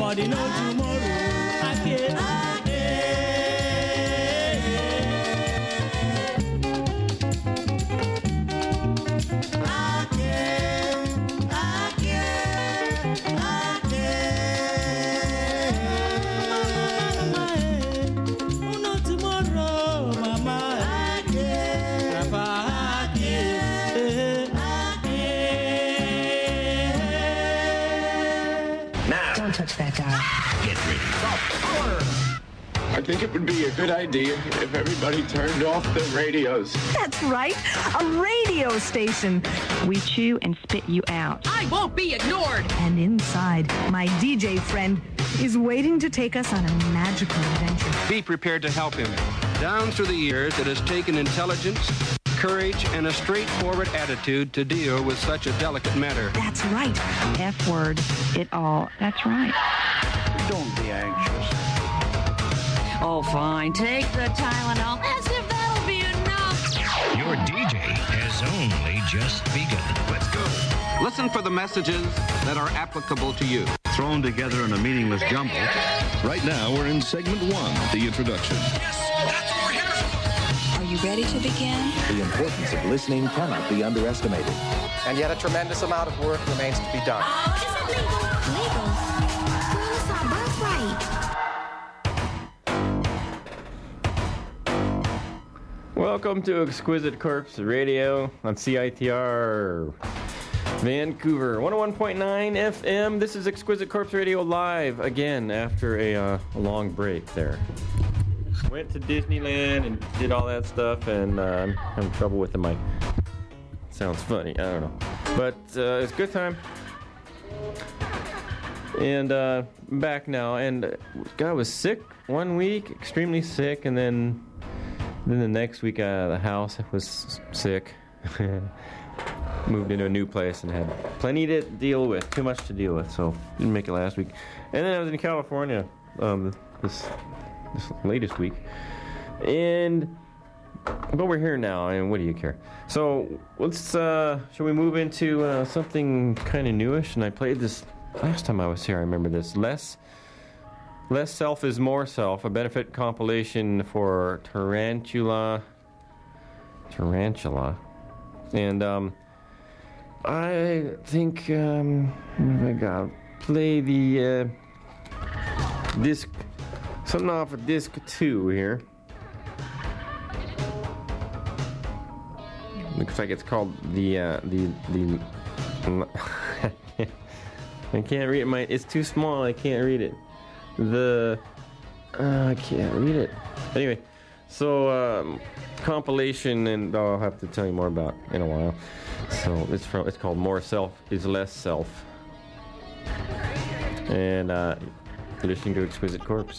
Nobody knows tomorrow. Again. Touch that dial. Get ready. I think it would be a good idea if everybody turned off the radios. That's right, a radio station. We chew and spit you out. I won't be ignored. And inside, my DJ friend is waiting to take us on a magical adventure. Be prepared to help him. Down through the years, it has taken intelligence, courage, and a straightforward attitude to deal with such a delicate matter. That's right. F word. It all. That's right. Don't be anxious. Oh, fine. Take the Tylenol. As if that'll be enough. Your DJ has only just begun. Let's go. Listen for the messages that are applicable to you. Thrown together in a meaningless jumble. Right now, we're in segment 1, the introduction. Yes, that's what we're here for. Are you ready to begin? The importance of listening cannot be underestimated. And yet a tremendous amount of work remains to be done. Oh, it's illegal. Legal? Well, it's our birthright. Welcome to Exquisite Corpse Radio on CITR Vancouver 101.9 FM. This is Exquisite Corpse Radio live again after a long break there. Went to Disneyland and did all that stuff, and I'm having trouble with the mic. Sounds funny, I don't know. But it's a good time. And back now, and God, I was sick 1 week, extremely sick, and then the next week out of the house, I was sick. Moved into a new place and had plenty to deal with, too much to deal with, so didn't make it last week. And then I was in California this latest week, but we're here now, and what do you care? So let's shall we move into something kind of newish? And I played this last time I was here. I remember this. Less Self is More Self, a benefit compilation for Tarantula, and I think I gotta play the disc. Something off of disc 2 here. Looks like it's called the I can't read it. It's too small. I can't read it. I can't read it. Anyway, so compilation, and I'll have to tell you more about in a while. So it's called More Self is Less Self, and you're listening to Exquisite Corpse.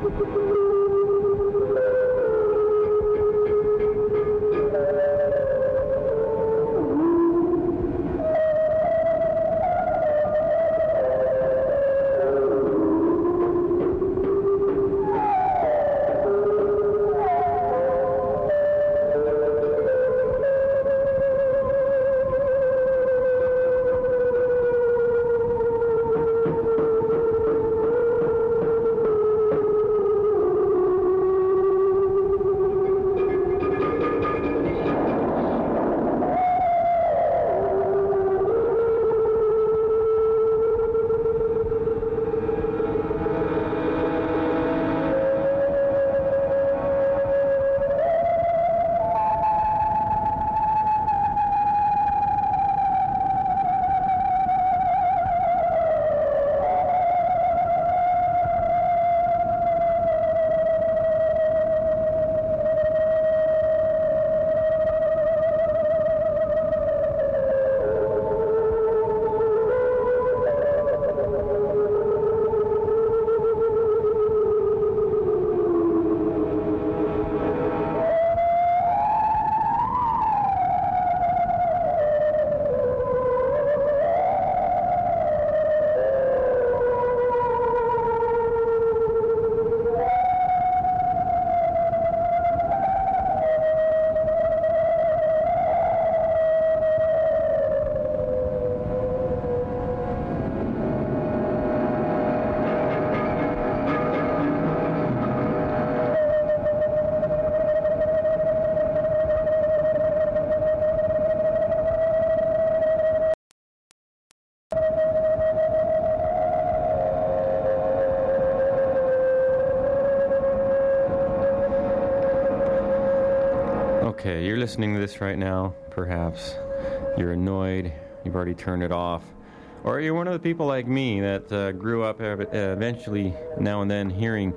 Okay, you're listening to this right now, perhaps. You're annoyed, you've already turned it off. Or you're one of the people like me that grew up eventually, now and then, hearing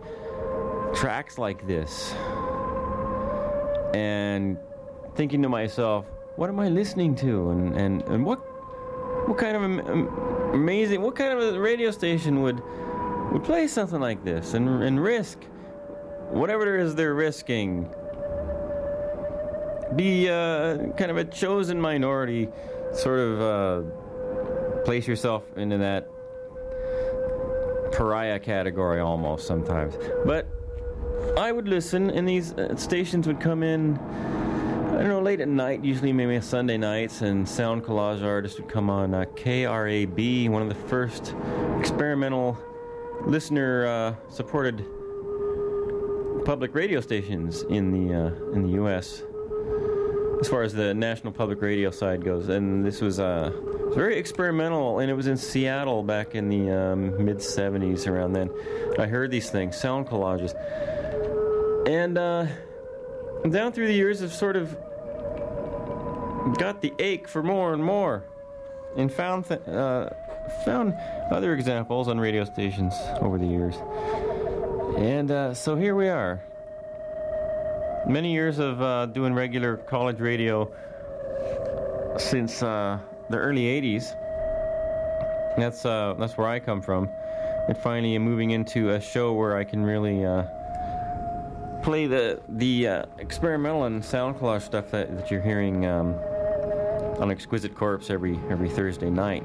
tracks like this. And thinking to myself, what am I listening to? And what kind of amazing, what kind of a radio station would play something like this and risk whatever it is they're risking? Be kind of a chosen minority, sort of place yourself into that pariah category almost sometimes. But I would listen, and these stations would come in, I don't know, late at night, usually maybe Sunday nights, and sound collage artists would come on KRAB, one of the first experimental listener-supported public radio stations in the U.S. as far as the National Public Radio side goes. And this was very experimental, and it was in Seattle back in the mid-'70s, around then. I heard these things, sound collages. And down through the years, I've sort of got the ache for more and more, and found other examples on radio stations over the years. And so here we are. Many years of doing regular college radio since the early 80s. That's where I come from. And finally moving into a show where I can really play the experimental and sound collage stuff that you're hearing on Exquisite Corpse every Thursday night.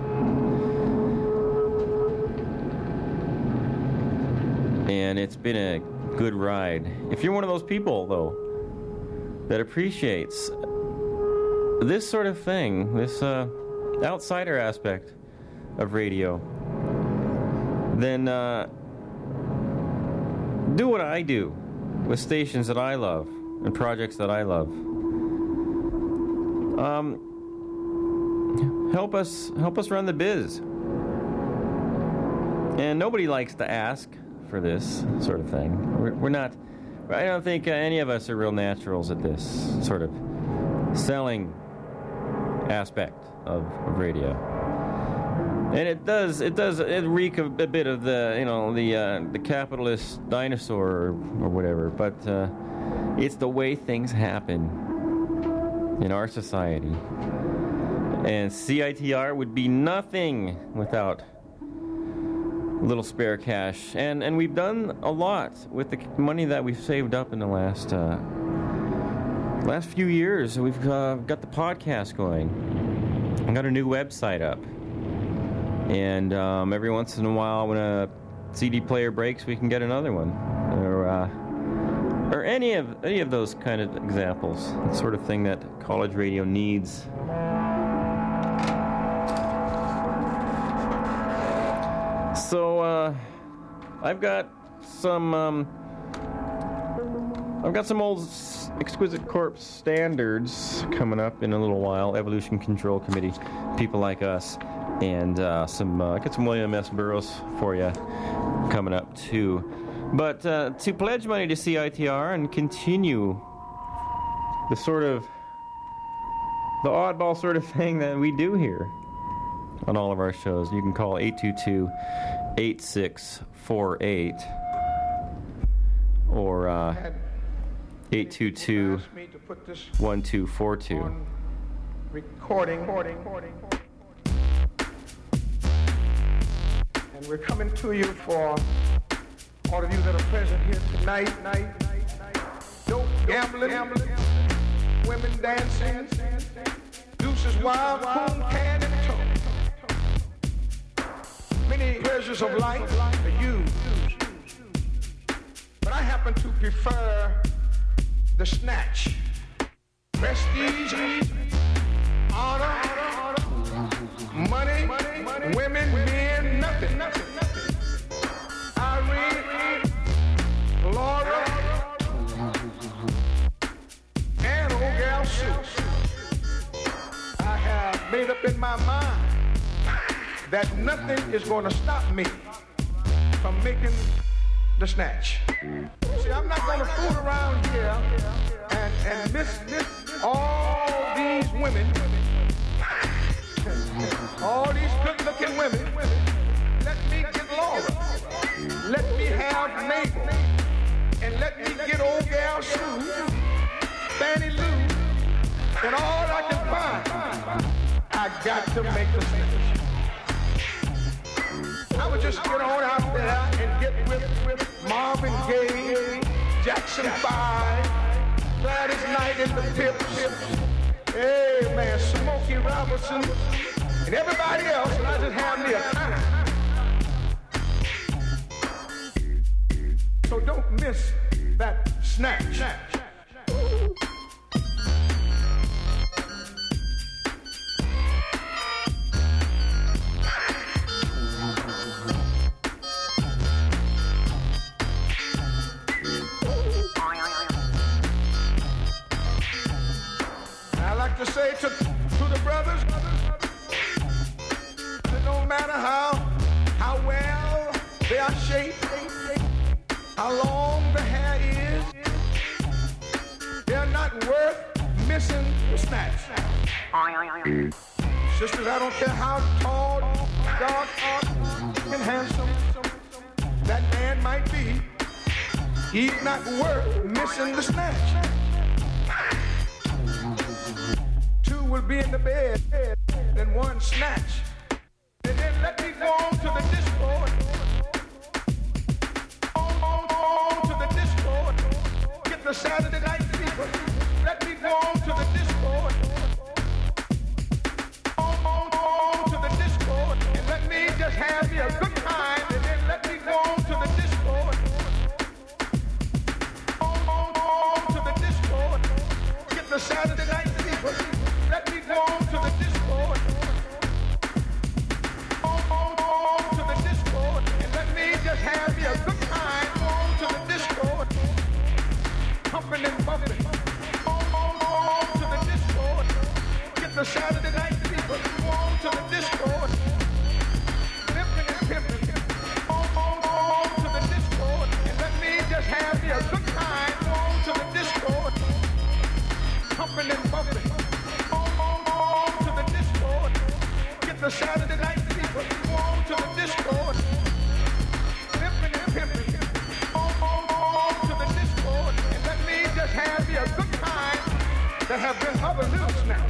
And it's been a good ride. If you're one of those people, though, that appreciates this sort of thing, this outsider aspect of radio, then do what I do with stations that I love and projects that I love. Help us run the biz. And nobody likes to ask for this sort of thing. We're not. I don't think any of us are real naturals at this sort of selling aspect of radio. And it reek a bit of the capitalist dinosaur or whatever. But it's the way things happen in our society. And CITR would be nothing without little spare cash. And we've done a lot with the money that we've saved up in the last few years. We've got the podcast going. I got a new website up. And every once in a while when a CD player breaks, we can get another one. Or any of those kind of examples. The sort of thing that college radio needs. So I've got some old Exquisite Corpse standards coming up in a little while. Evolution Control Committee, people like us, and I got some William S. Burroughs for you coming up too. But to pledge money to CITR and continue the oddball sort of thing that we do here on all of our shows, you can call 822-8648 or 822-1242. Recording. And we're coming to you for all of you that are present here tonight. Dope gambling, women dancing, deuces wild, coon, can, and toe. Many pleasures of life are used, but I happen to prefer the snatch. Prestige, honor, money, women, men, nothing. Irene, Laura, and old gal Sue. I have made up in my mind that nothing is going to stop me from making the snatch. See, I'm not going to fool around here and miss all these women, all these good-looking women. Let me get Laura, let me have Mabel, and let me get old gal Sue, Fannie Lou, and all I can find. I got to make the snatch. I would just get on out there and get with Marvin Gaye, Jackson 5, Gladys Knight and the Pips, hey man, Smokey Robinson, and everybody else, and I just have me a time. So don't miss that snatch. To say to the brothers that no matter how well they are shaped, how long the hair is, they're not worth missing the snatch. Sisters, I don't care how tall, dark, and handsome that man might be, he's not worth missing the snatch. Will be in the bed, then one snatch. And then let me go on to the discord. On to the discord. Get the Saturday night fever. Let me go on to the discord. On to the discord. And let me just have me a good time. And then let me go on to the discord. On to the discord. Get the Saturday night fever. Let me go on to the discord. On to the discord. And let me just have me a good time. On to the discord. Pumping and bumping. On to the discord. Get the Saturday night fever. On to the discord. Limping and pimping. On to the discord. And let me just have me a good time. On to the discord. Pumping and bumping. The Saturday night fever, on to the discord. Limping and pimping, on to the discord. And let me just have me a good time. There have been other little snaps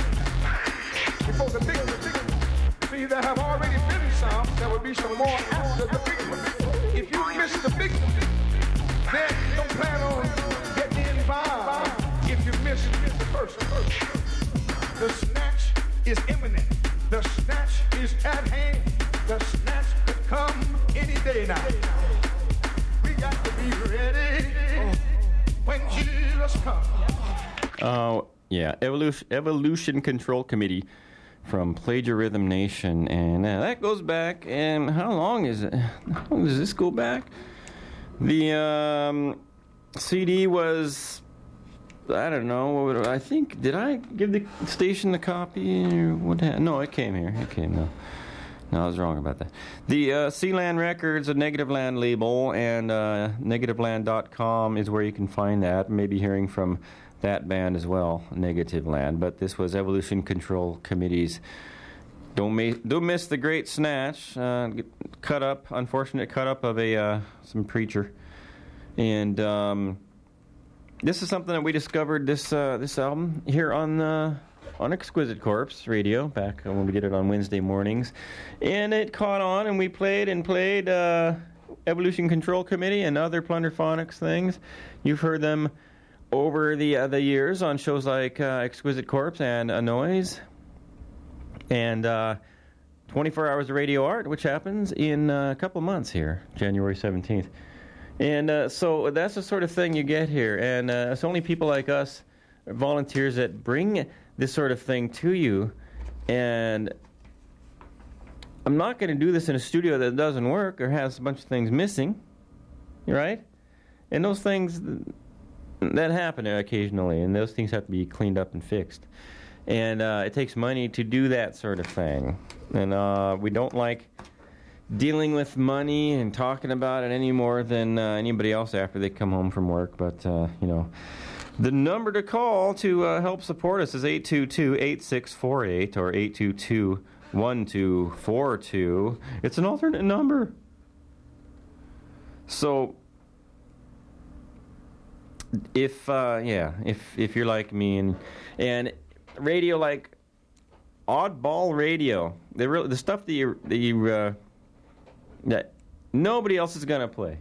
before the big one. See, there have already been some. There will be some more after the big one. at hand. The snatch could come any day now. We got to be ready when Jesus comes. Oh, yeah. Evolution Control Committee from Plagiarism Nation. And that goes back, and how long is it? How long does this go back? The CD was, I don't know, I think, did I give the station the copy? Or what? No, it came here. It came, no. No, I was wrong about that. The Sealand Records, a Negative Land label, and negativeland.com is where you can find that. Maybe hearing from that band as well, Negative Land. But this was Evolution Control Committee's Don't Miss the Great Snatch, unfortunate cut up of some preacher. And this is something that we discovered, this album, here on Exquisite Corpse Radio, back when we did it on Wednesday mornings. And it caught on, and we played Evolution Control Committee and other Plunderphonics things. You've heard them over the years on shows like Exquisite Corpse and A Noise. And 24 Hours of Radio Art, which happens in a couple months here, January 17th. And so that's the sort of thing you get here. And it's only people like us, volunteers, that bring this sort of thing to you. And I'm not going to do this in a studio that doesn't work or has a bunch of things missing, right? And those things, that happen occasionally, and those things have to be cleaned up and fixed. And it takes money to do that sort of thing. And we don't like dealing with money and talking about it any more than anybody else after they come home from work. But, the number to call to help support us is 822-8648 or 822-1242. It's an alternate number. So, if you're like me and radio like oddball radio, the stuff that that nobody else is gonna play.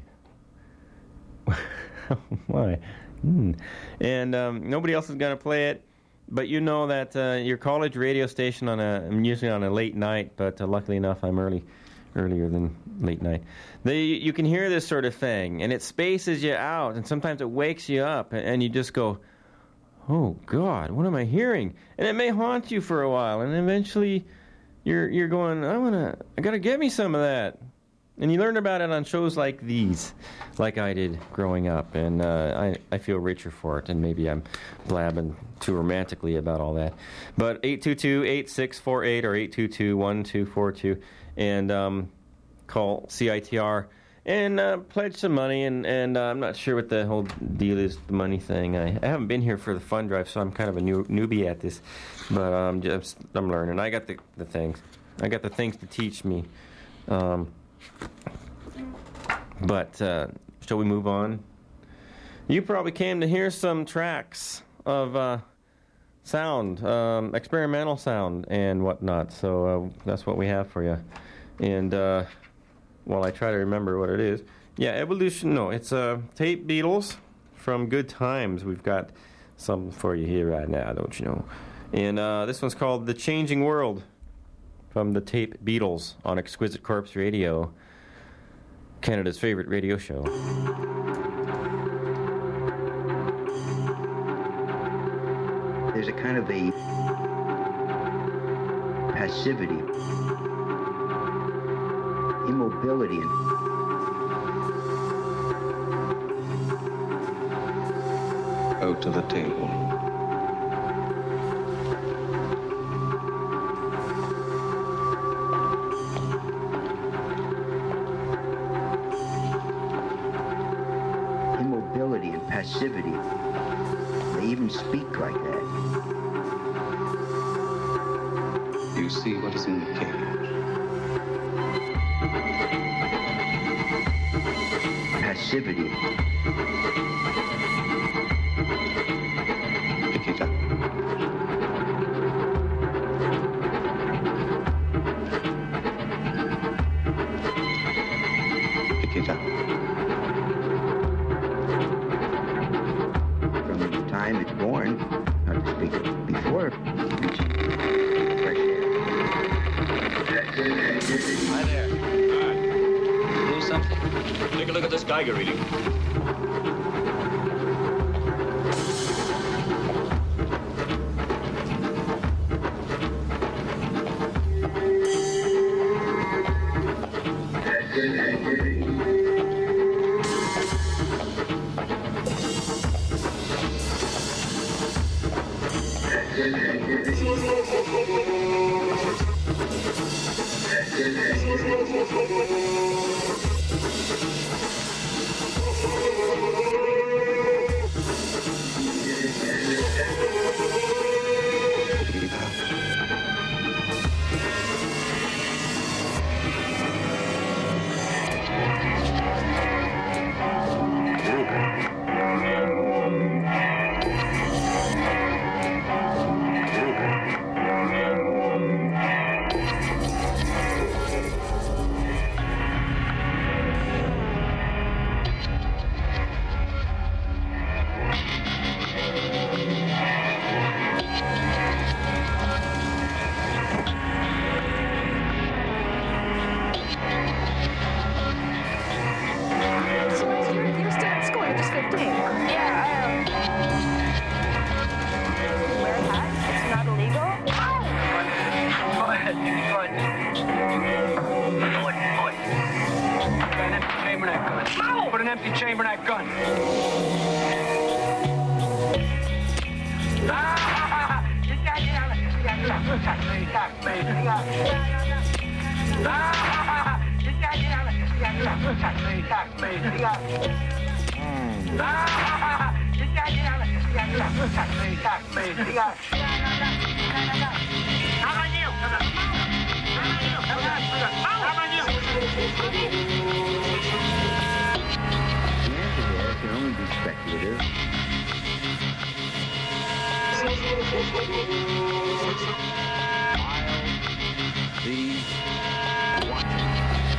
Why? And nobody else is gonna play it, but you know that your college radio station I'm usually on a late night, but luckily enough I'm earlier than late night. You can hear this sort of thing, and it spaces you out, and sometimes it wakes you up, and you just go, "Oh God, what am I hearing?" And it may haunt you for a while, and eventually you're going, I gotta get me some of that. And you learn about it on shows like these, like I did growing up, and I feel richer for it, and maybe I'm blabbing too romantically about all that. But 822-8648 or 822-1242, and call CITR and pledge some money, and I'm not sure what the whole deal is, the money thing. I haven't been here for the fund drive, so I'm kind of a newbie at this, but I'm learning. I got the things. I got the things to teach me. But shall we move on? You probably came to hear some tracks of sound, experimental sound and whatnot, so that's what we have for you. And while I try to remember what it is, it's Tape Beatles from Good Times. We've got something for you here right now, don't you know? And this one's called The Changing World from the Tape Beatles on Exquisite Corpse Radio, Canada's favorite radio show. There's a kind of a passivity, immobility, Go to the table. Passivity. They even speak like that. You see what is in the cage. Passivity. Pick it up. Pick it up. Time it's born, not to speak of before, fresh air. Hi there. Do something. Take a look at this Geiger reading. Put an empty chamber in that gun. Can only be speculative. I'll be watching.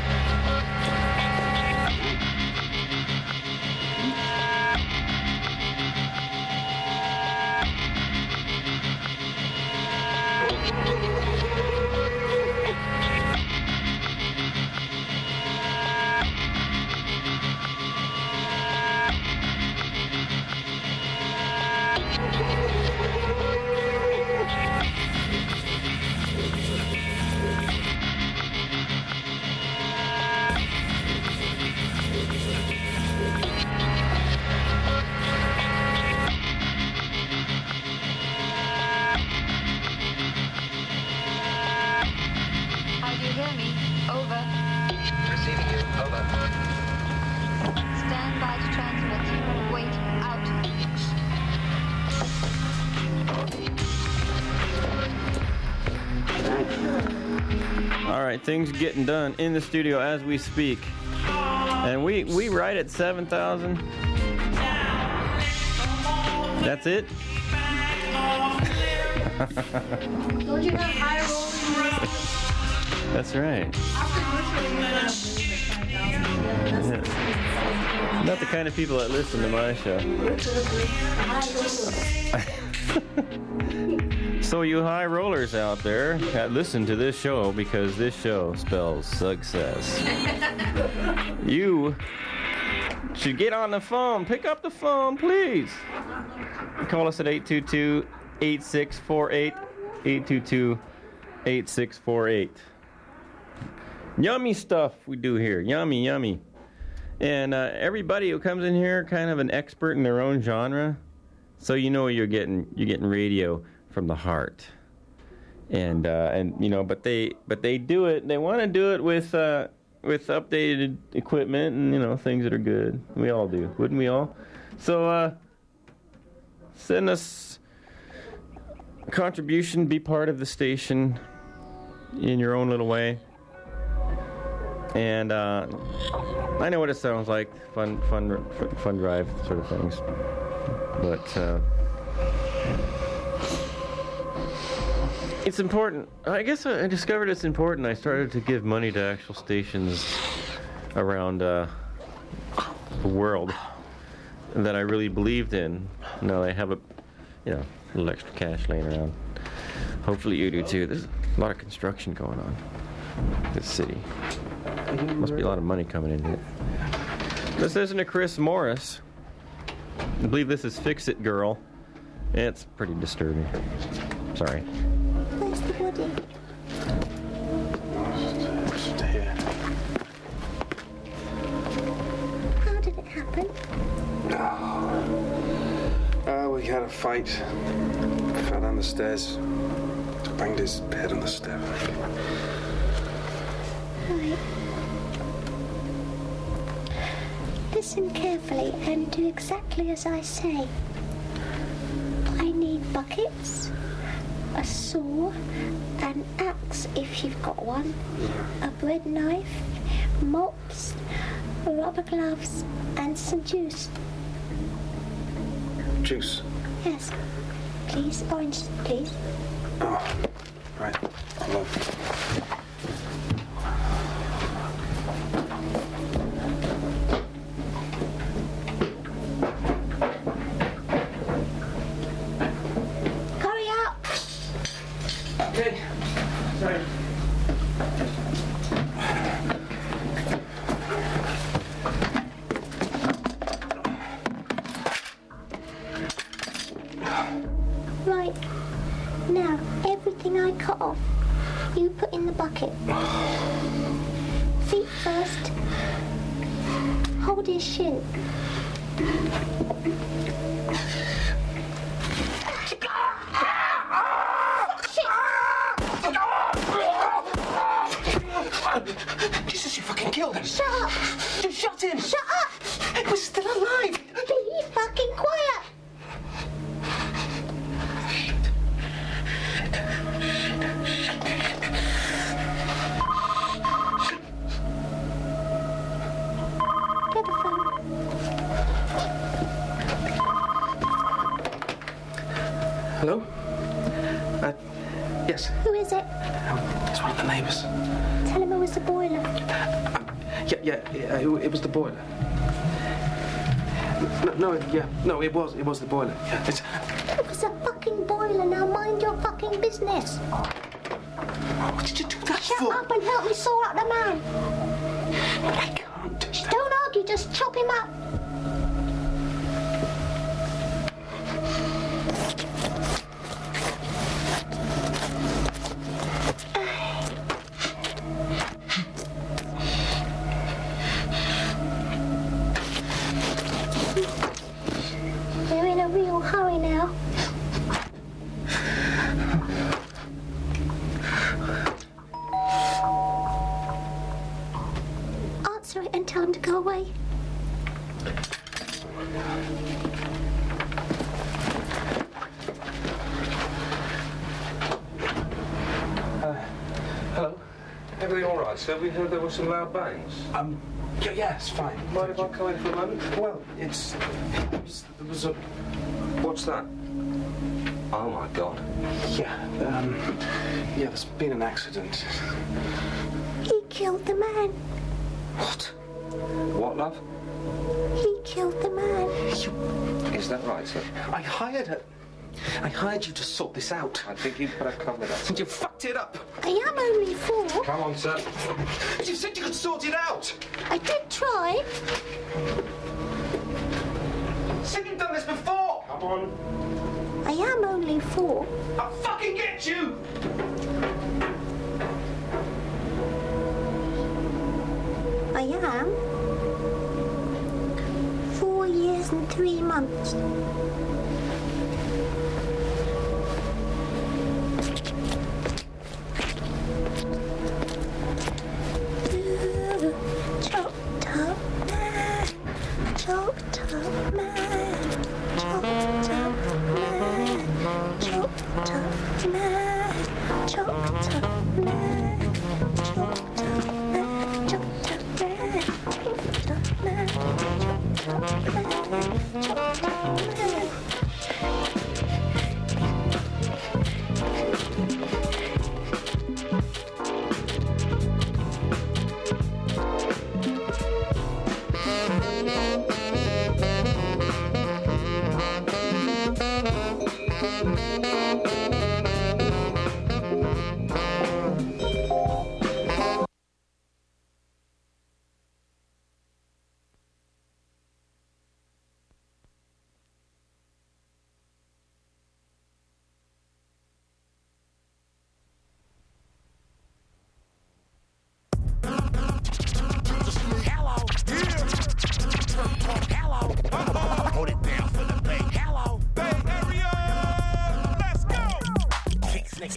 Things getting done in the studio as we speak, and we right at 7,000. That's it. Don't you have high rolling? That's right. Yeah. Not the kind of people that listen to my show. So you high rollers out there, listen to this show because this show spells success. You should get on the phone. Pick up the phone, please. Call us at 822-8648, 822-8648. Yummy stuff we do here. Yummy, yummy. And everybody who comes in here kind of an expert in their own genre. So you know you're getting radio from the heart, and you know, but they do it. They want to do it with updated equipment and, you know, things that are good. We all do, wouldn't we all? So send us a contribution. Be part of the station in your own little way. And I know what it sounds like, fun drive sort of things, but. It's important. I guess I discovered it's important. I started to give money to actual stations around the world that I really believed in. Now I have a little extra cash laying around. Hopefully you do too. There's a lot of construction going on. This city. Must be a lot of money coming in here. Let's listen to Chris Morris. I believe this is Fix It Girl. It's pretty disturbing. Sorry. Where's the body? Just here. How did it happen? We had a fight. Fell down the stairs. Banged his head on the step. Right. Listen carefully and do exactly as I say. I need buckets, a saw, an axe if you've got one, a bread knife, mops, rubber gloves, and some juice. Juice? Yes. Please, orange, please. Oh, right. Hello. Hurry up! Okay. Sorry. Right. Now, everything I cut off, you put in the bucket. Feet first. Hold his shin. Jesus, you fucking killed him. Shut up! You shot him. Shut up! He was still alive. Be fucking quiet! Get the phone. Hello? Yes. Who is it? It's one of the neighbours. Tell him it was the boiler. It was the boiler. No, it was the boiler. Yeah, It was a fucking boiler. Now mind your fucking business. What did you do that Shut for? up and help me sort out the man. I can't do that. Don't argue, just chop him up. We're in a real hurry now. Answer it and tell him to go away. Hello? Everything all right, sir? We heard there were some loud bangs. Yeah, it's fine. Mind if I come in for a moment? Well, there was a... What's that? Oh, my God. Yeah, there's been an accident. He killed the man. What? What, love? He killed the man. Is that right, sir? I hired you to sort this out. I think you'd better come with us. And you fucked it up. I am only 4. Come on, sir. You said you could sort it out. I did try. You said you'd done this before. Come on. I am only 4. I'll fucking get you. I am 4 years and 3 months. Chopped up man, chopped up man, chopped up man, chopped up man, chopped up man, chopped up man, chopped up man, chopped up man, chopped up man, chopped up man.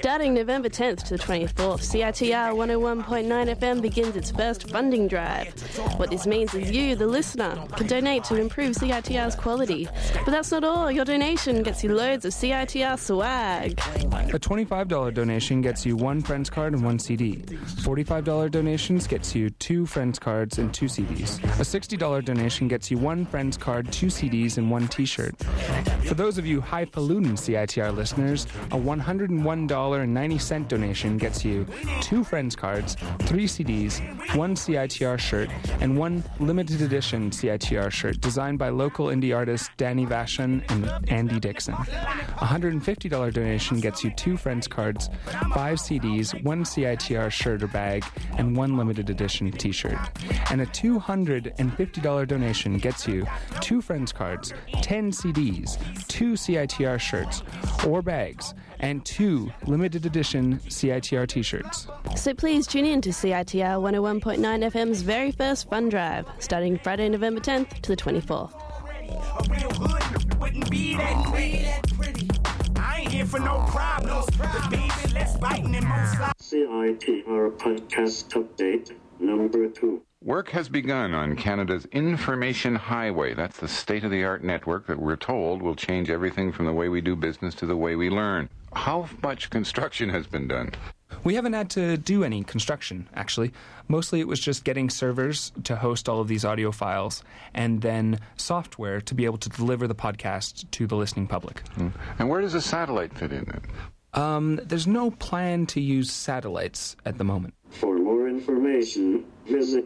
Starting November 10th to the 24th, CITR 101.9 FM begins its first funding drive. What this means is you, the listener, can donate to improve CITR's quality. But that's not all. Your donation gets you loads of CITR swag. A $25 donation gets you 1 Friends card and 1 CD. $45 donations gets you 2 Friends cards and 2 CDs. A $60 donation gets you 1 Friends card, 2 CDs, and 1 T-shirt. For those of you highfalutin CITR listeners, a $101.90 donation gets you 2 Friends cards, 3 CDs, 1 CITR shirt, and 1 limited edition CITR shirt designed by local indie artists Danny Vashon and Andy Dixon. A $150 donation gets you 2 Friends cards, 5 CDs, 1 CITR shirt or bag, and 1 limited edition T-shirt. And a $250 donation gets you 2 Friends cards, 10 CDs, 2 CITR shirts or bags, and 2 limited edition CITR T-shirts. So please tune in to CITR 101.9 FM's very first fund drive, starting Friday, November 10th to the 24th. I ain't here for no problems. Baby, let's biting and most CITR podcast update number 2. Work has begun on Canada's Information Highway. That's the state-of-the-art network that we're told will change everything from the way we do business to the way we learn. How much construction has been done? We haven't had to do any construction, actually. Mostly it was just getting servers to host all of these audio files and then software to be able to deliver the podcast to the listening public. And where does a satellite fit in then? There's no plan to use satellites at the moment. For more information, visit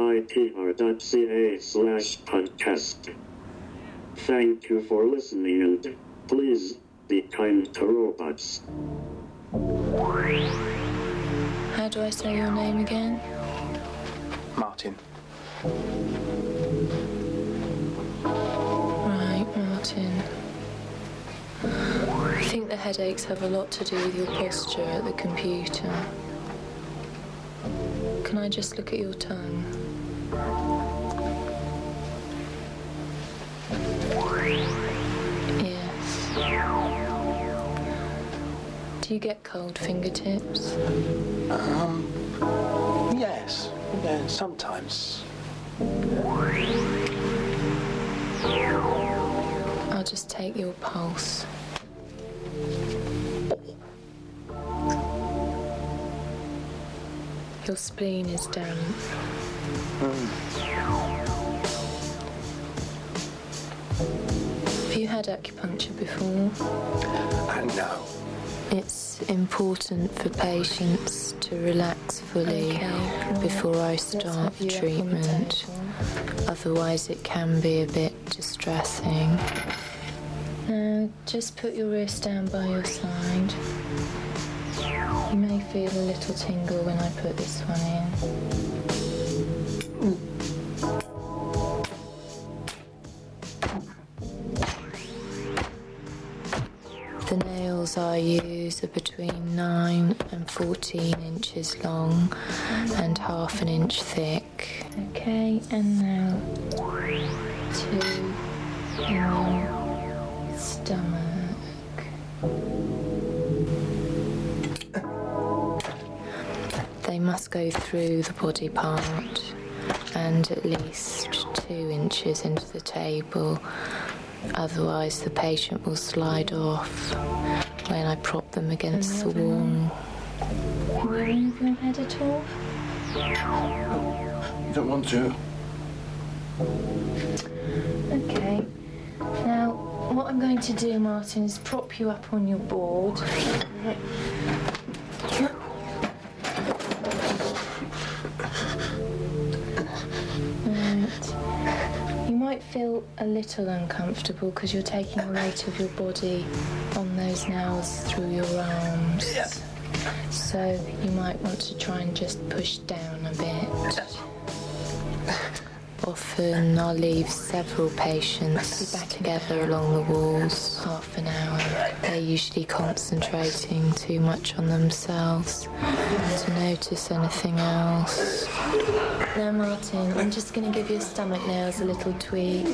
citr.ca/podcast. Thank you for listening, and please be kind to robots. How do I say your name again? Martin. Right, Martin. I think the headaches have a lot to do with your posture at the computer. Can I just look at your tongue? Yes. Do you get cold fingertips? Yes. Yeah, sometimes. I'll just take your pulse. Your spleen is damp. Have you had acupuncture before? No. It's important for patients to relax fully before I start the treatment. Otherwise it can be a bit distressing. Now, just put your wrist down by your side. You may feel a little tingle when I put this one in. The nails I use are between 9 and 14 inches long and half an inch thick. Okay, and now to your stomach. They must go through the body part and at least 2 inches into the table. Otherwise, the patient will slide off when I prop them against the wall. Can you move your head at all? You don't want to? Okay. Now, what I'm going to do, Martin, is prop you up on your board. You might feel a little uncomfortable because you're taking the weight of your body on those nails through your arms. Yeah. So you might want to try and just push down a bit. Often I'll leave several patients together along the walls, half an hour. They're usually concentrating too much on themselves to notice anything else. Now, Martin, I'm just going to give your stomach nails a little tweak.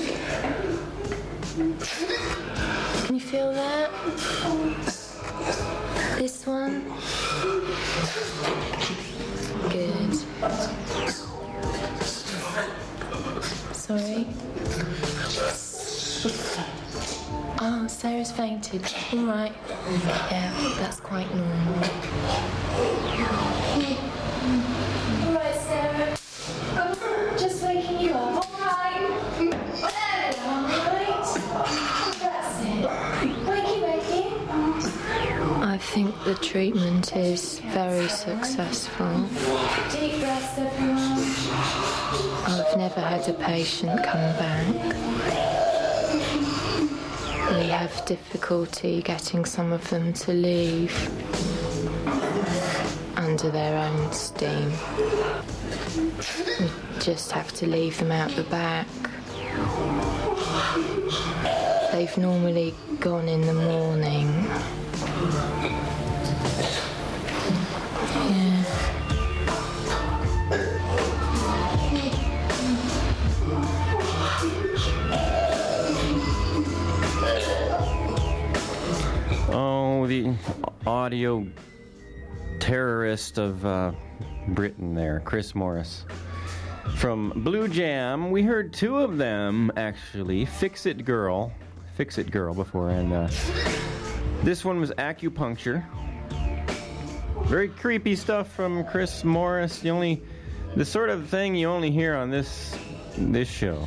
Can you feel that? This one? Good. Sorry? Oh, Sarah's fainted. All right. Yeah, that's quite normal. All right, Sarah. I'm just waking you up. All right. There we are, all right. That's it. Wakey. I think the treatment is very successful. Deep breaths, everyone. I've never had a patient come back. We have difficulty getting some of them to leave under their own steam. We just have to leave them out the back. They've normally gone in the morning. Yeah. Oh, the audio terrorist of Britain there, Chris Morris. From Blue Jam, we heard two of them, actually. Fix It Girl before, and this one was Acupuncture. Very creepy stuff from Chris Morris. The sort of thing you only hear on this show.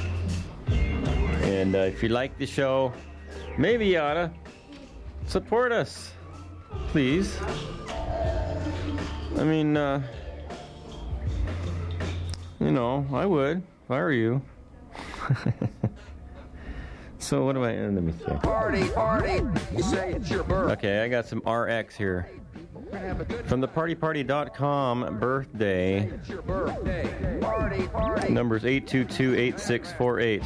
And if you like the show, maybe you oughta support us, please. I mean, I would if I were you. So what do I? Let me see. Party, you say it's your birthday. Okay, I got some RX here from the partyparty.com birthday. It's your birthday. Party. Numbers 822-8648.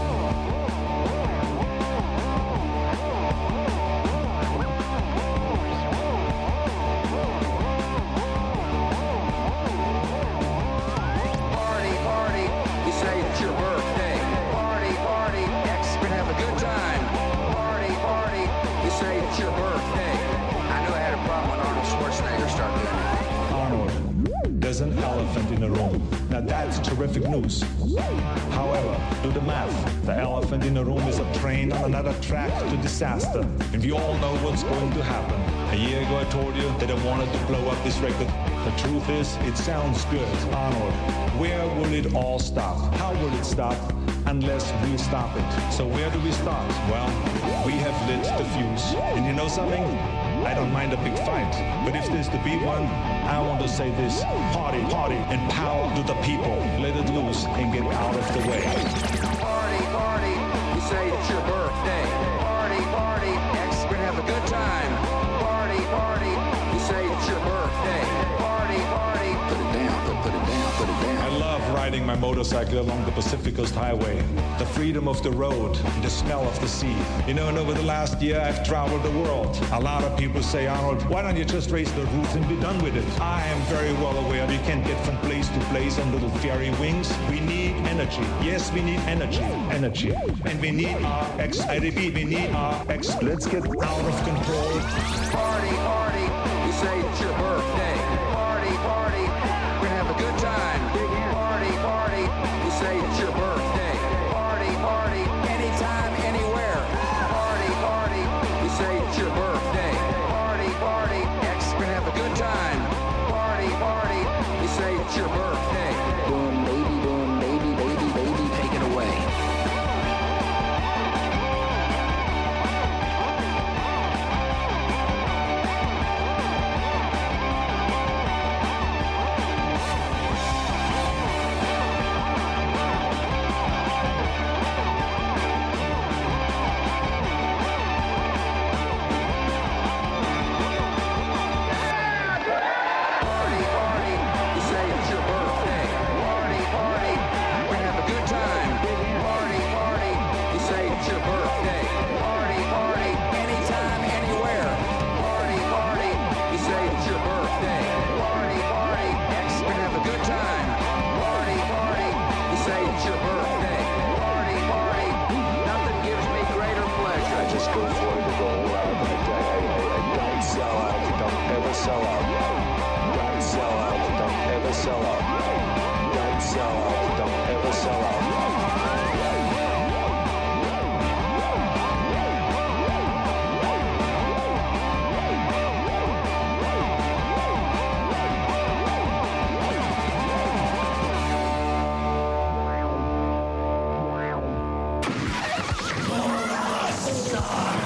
There's an elephant in the room. Now that's terrific news. However, do the math. The elephant in the room is a train on another track to disaster. And we all know what's going to happen. A year ago I told you that I wanted to blow up this record. The truth is, it sounds good. Arnold, where will it all stop? How will it stop? Unless we stop it. So where do we start? Well, we have lit the fuse. And you know something? I don't mind a big fight, but if there's to be one, I want to say this: party, and power to the people. Let it loose and get out of the way. Party, you say it's your birthday. Party, X, we're gonna have a good time. Party, you say it's your birthday. Party, put it down, put it down. I love riding my motorcycle along the Pacific Coast Highway. The freedom of the road, the smell of the sea. And over the last year, I've traveled the world. A lot of people say, Arnold, why don't you just raise the roof and be done with it? I am very well aware we can't get from place to place on little fairy wings. We need energy. Yes, we need energy. And we need RX. I repeat, we need RX. Let's get out of control. Party, you say it's your birthday. Party, we're gonna have a good time. Party, you say it's your birthday. Party, anytime, anywhere. Party, you say it's your birthday. Party, X, we're gonna have a good time. Party, you say it's your birthday. Boom, baby, take it away.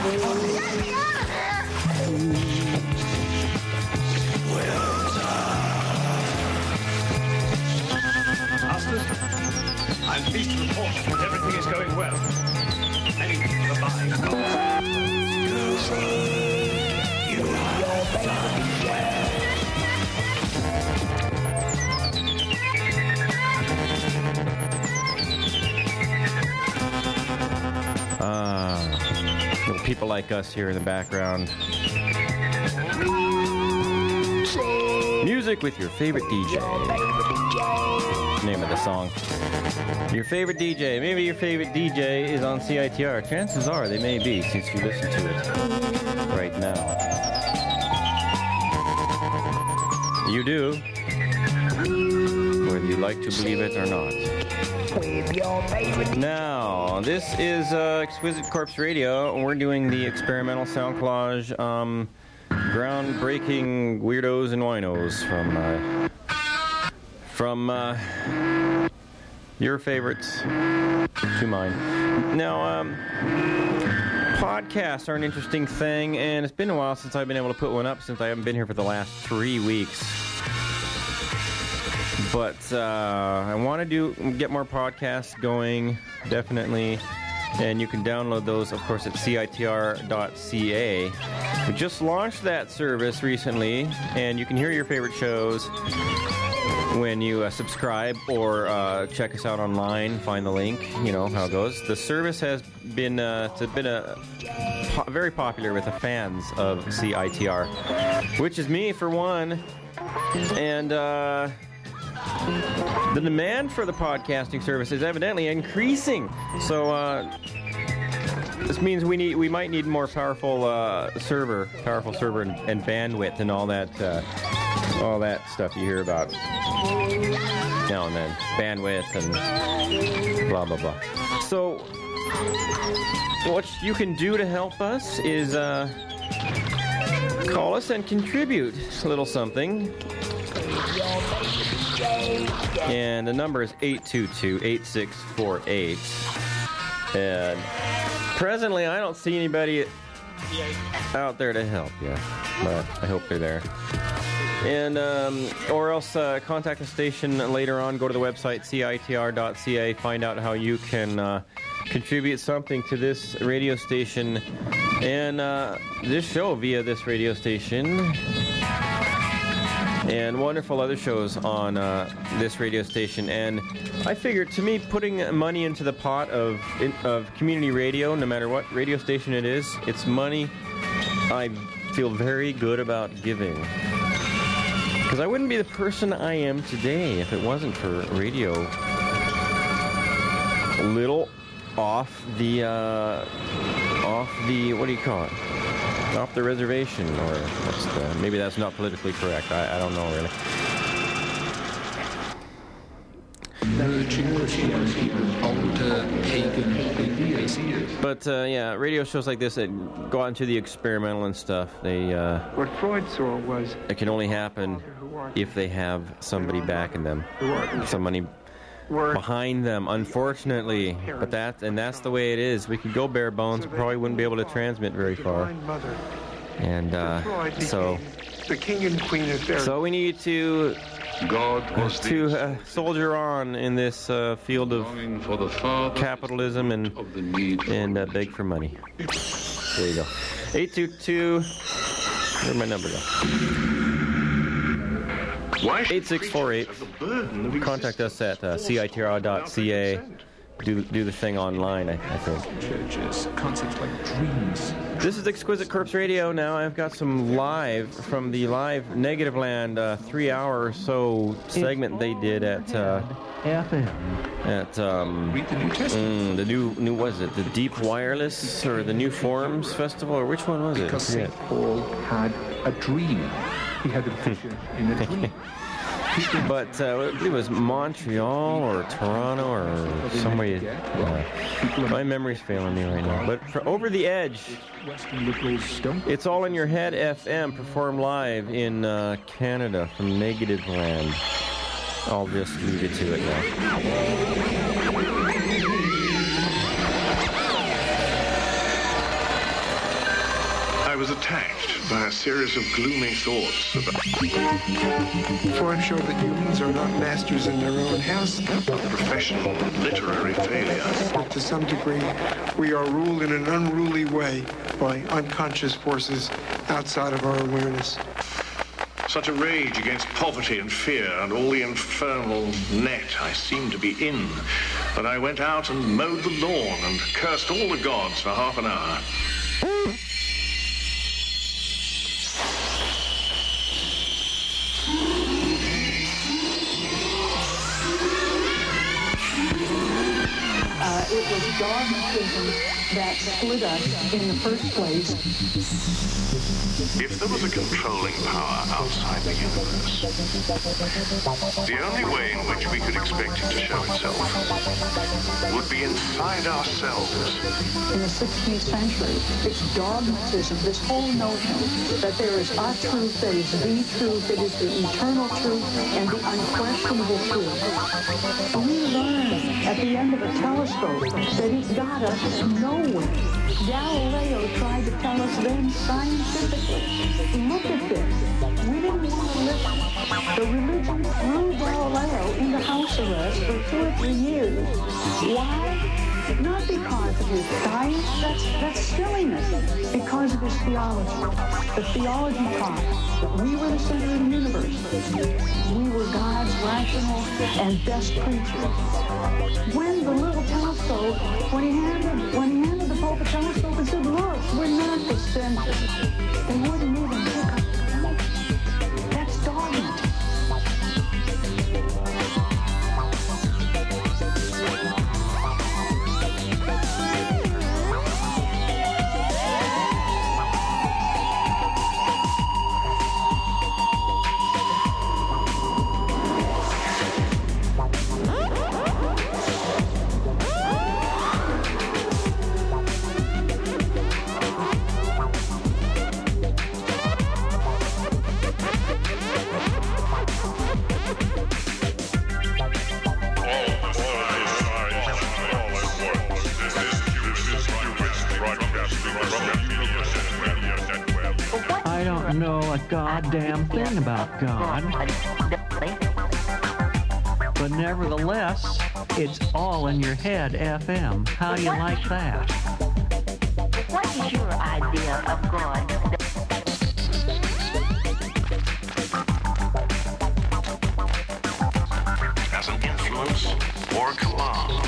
I'm pleased to report that everything is going well. Many people are buying. You are your little people like us here in the background. Music with your favorite DJ. Name of the song. Your favorite DJ. Maybe your favorite DJ is on CITR. Chances are they may be, since you listen to it right now. You do, whether you like to believe it or not. Now, this is Exquisite Corpse Radio, and we're doing the experimental sound collage, groundbreaking weirdos and winos from your favorites to mine. Now, podcasts are an interesting thing, and it's been a while since I've been able to put one up, since I haven't been here for the last 3 weeks. But I want to get more podcasts going, definitely. And you can download those, of course, at CITR.ca. We just launched that service recently, and you can hear your favorite shows when you subscribe or check us out online. Find the link, you know how it goes. The service has been very popular with the fans of CITR, which is me for one. And the demand for the podcasting service is evidently increasing. So this means we might need more powerful server and bandwidth and all that stuff you hear about now and then, bandwidth and blah blah blah. So what you can do to help us is call us and contribute a little something. And the number is 822-8648. And presently, I don't see anybody out there to help you, but I hope they're there. And or else contact the station later on. Go to the website CITR.ca. Find out how you can contribute something to this radio station and this show via this radio station. And wonderful other shows on this radio station. And I figured, to me, putting money into the pot of community radio, no matter what radio station it is, it's money I feel very good about giving. Because I wouldn't be the person I am today if it wasn't for radio. A little off the what do you call it? Off the reservation, or maybe that's not politically correct. I don't know really. But yeah, radio shows like this that go out into the experimental and stuff, they what Freud saw was it can only happen if they have somebody backing them, somebody behind them, unfortunately. But that's the way it is. We could go bare bones, probably wouldn't be able to transmit very far. And so the king and queen of fairy. So we need to soldier on in this field of capitalism and beg for money. There you go. 822. Where'd my number go? 8648. Contact us at CITR.ca. Do the thing online, I think. Churches, concepts like dreams. This is Exquisite Corpse Radio. Now I've got some live from the live Negativland 3-hour or so segment they did at Read the New Testament. the new was it the Deep Wireless or the New Forms Festival, or which one was it? Because St. Paul had a dream. He had a vision in a dream. But it was Montreal or Toronto or somewhere. My memory's failing me right now. But for Over the Edge, It's All in Your Head FM, performed live in Canada from Negativland. I'll just leave it to it now. was attacked by a series of gloomy thoughts about... Freud showed that humans are not masters in their own house. professional literary failure. But to some degree, we are ruled in an unruly way by unconscious forces outside of our awareness. Such a rage against poverty and fear and all the infernal net I seemed to be in that I went out and mowed the lawn and cursed all the gods for half an hour. It was dogmatism that split us in the first place. If there was a controlling power outside the universe, the only way in which we could expect it to show itself would be inside ourselves. In the 16th century, it's dogmatism, this whole notion that there is a truth, that is the truth, it is the eternal truth, and the unquestionable truth. We learn at the end of a telescope that it got us nowhere. Galileo tried to tell us then scientifically, look at this. We didn't want to listen. The religion threw Galileo into house arrest for 2 or 3 years. Why? Not because of his science, that's silliness. Because of his theology. The theology taught that we were the center of the universe. We were God's rational and best creatures. When the little telescope, when he handed the Pope a telescope and said, look, we're not the center, they wouldn't even pick up the phone. That's dogma. I don't know a goddamn thing about God. But nevertheless, it's all in your head, FM. How do you like that? What is your idea of God? As an influence or a command.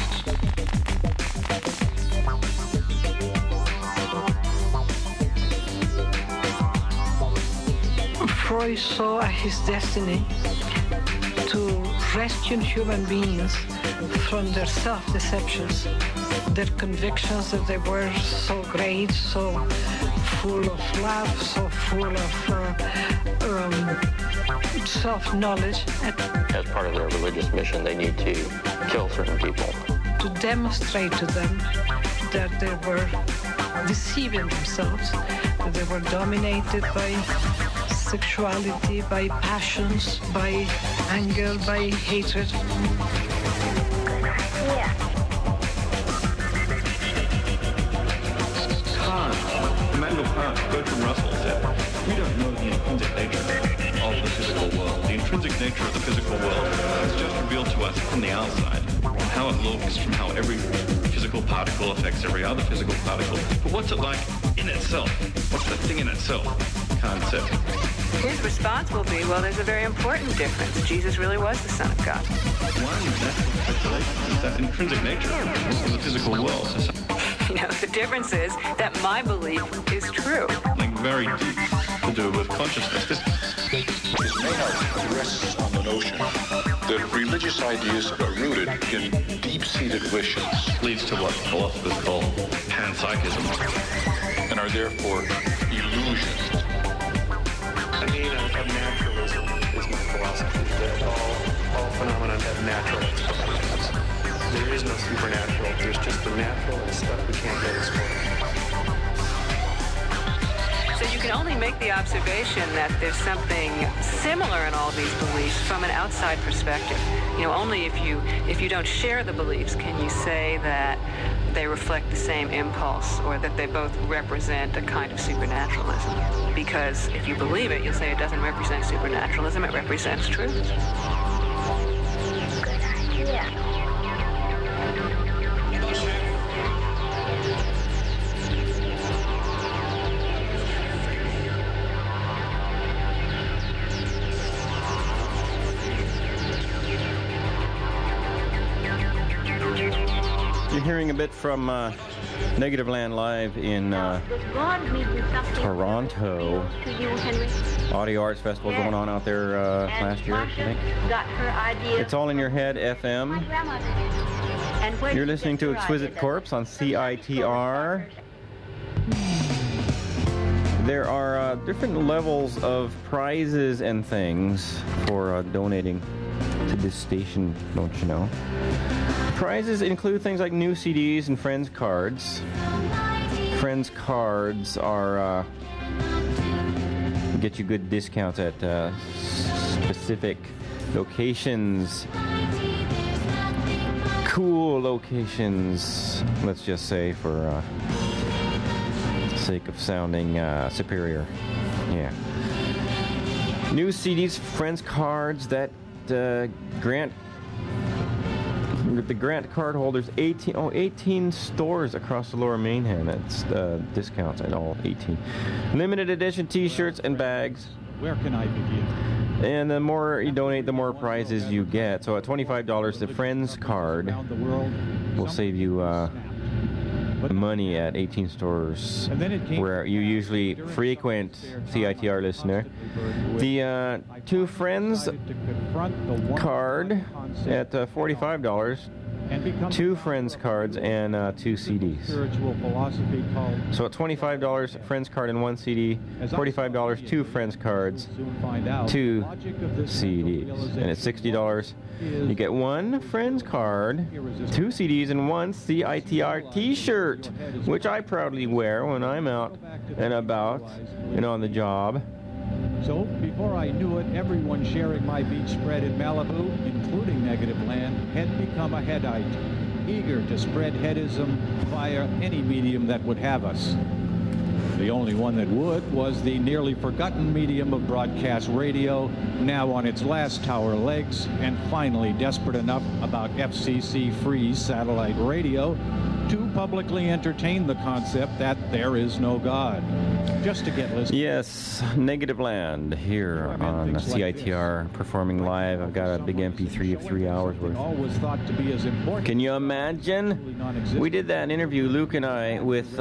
Freud saw his destiny to rescue human beings from their self-deceptions, their convictions that they were so great, so full of love, so full of self-knowledge. As part of their religious mission, they need to kill certain people. To demonstrate to them that they were deceiving themselves, that they were dominated by sexuality, by passions, by anger, by hatred. Kant, Immanuel Kant, Bertrand Russell said, we don't know the intrinsic nature of the physical world. The intrinsic nature of the physical world is just revealed to us from the outside, from how it looks, from how every physical particle affects every other physical particle. But what's it like in itself? What's the thing in itself? Kant said. His response will be, well, there's a very important difference. Jesus really was the Son of God. One natural speculation is that intrinsic nature of the physical world. You know, the difference is that my belief is true. Something very deep to do with consciousness. His main argument rests on the notion that religious ideas are rooted in deep-seated wishes. Leads to what philosophers call panpsychism. And are therefore illusions. The need of naturalism is my philosophy, that all phenomena have natural explanations. There is no supernatural, there's just the natural and stuff we can't get explained. So you can only make the observation that there's something similar in all these beliefs from an outside perspective. You know, only if you don't share the beliefs can you say that they reflect the same impulse or that they both represent a kind of supernaturalism. Because if you believe it, you'll say it doesn't represent supernaturalism, it represents truth. You're hearing a bit from Negative Land Live in Toronto. Audio Arts Festival going on out there last year, I think. It's All in Your Head FM. You're listening to Exquisite Corpse on CITR. There are different levels of prizes and things for donating to this station, don't you know? Prizes include things like new CDs and Friends cards. Friends cards are get you good discounts at specific locations. Cool locations, let's just say, for sake of sounding superior. Yeah. New CDs, Friends cards that grant the grant card holders 18 stores across the Lower Mainland. It's discounts at all 18. Limited edition T-shirts and bags. Where can I begin? And the more you donate, the more prizes you get. So at $25, the Friends card will save you money at 18 stores where you usually frequent, CITR listener. The two Friends card at $45, two Friends cards and two CDs. So at $25, Friends card and one CD, $45, two Friends cards, two CDs. And at $60, you get one Friends card, two CDs, and one CITR T-shirt, which I proudly wear when I'm out and about and on the job. So, before I knew it, everyone sharing my beach spread in Malibu, including Negative Land, had become a headite, eager to spread headism via any medium that would have us. The only one that would was the nearly forgotten medium of broadcast radio, now on its last tower legs, and finally desperate enough about FCC-free satellite radio to publicly entertain the concept that there is no God. Just to get listeners. Yes, Negative Land here on CITR performing live. I've got a big MP3 of 3 hours worth. Always thought to be as important. Can you imagine? We did that interview, Luke and I, with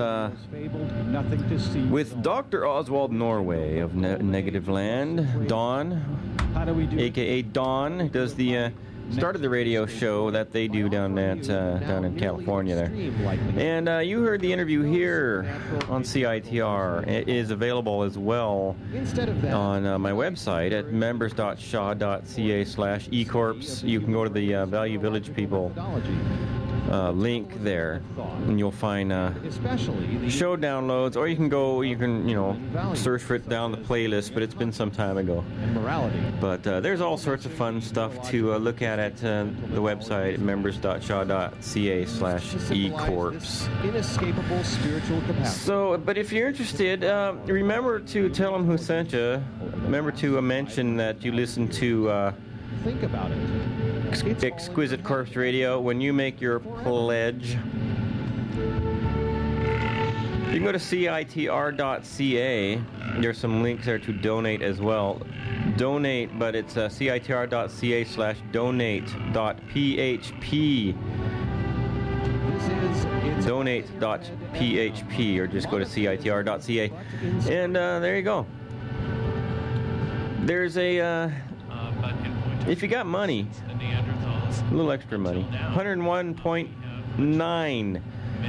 Dr. Oswald Norway of Negative Land. Dawn, aka Dawn, does the started the radio show that they do down in California there. And you heard the interview here on CITR. It is available as well on my website at members.shaw.ca/ecorps. You can go to the Value Village People link there, and you'll find show downloads, or you can search for it down the playlist, but it's been some time ago. But there's all sorts of fun stuff to look at the website at members.shaw.ca/ecorps. Inescapable spiritual capacity. So, but if you're interested, remember to tell them who sent you. Remember to mention that you listen to think about it. Exquisite Corpse Radio when you make your pledge. You can go to CITR.ca. There's some links there to donate as well. Donate, but it's CITR.ca/donate.php. Donate.php, or just go to CITR.ca. And there you go. There's a... if you got money, a little extra money, $101.9,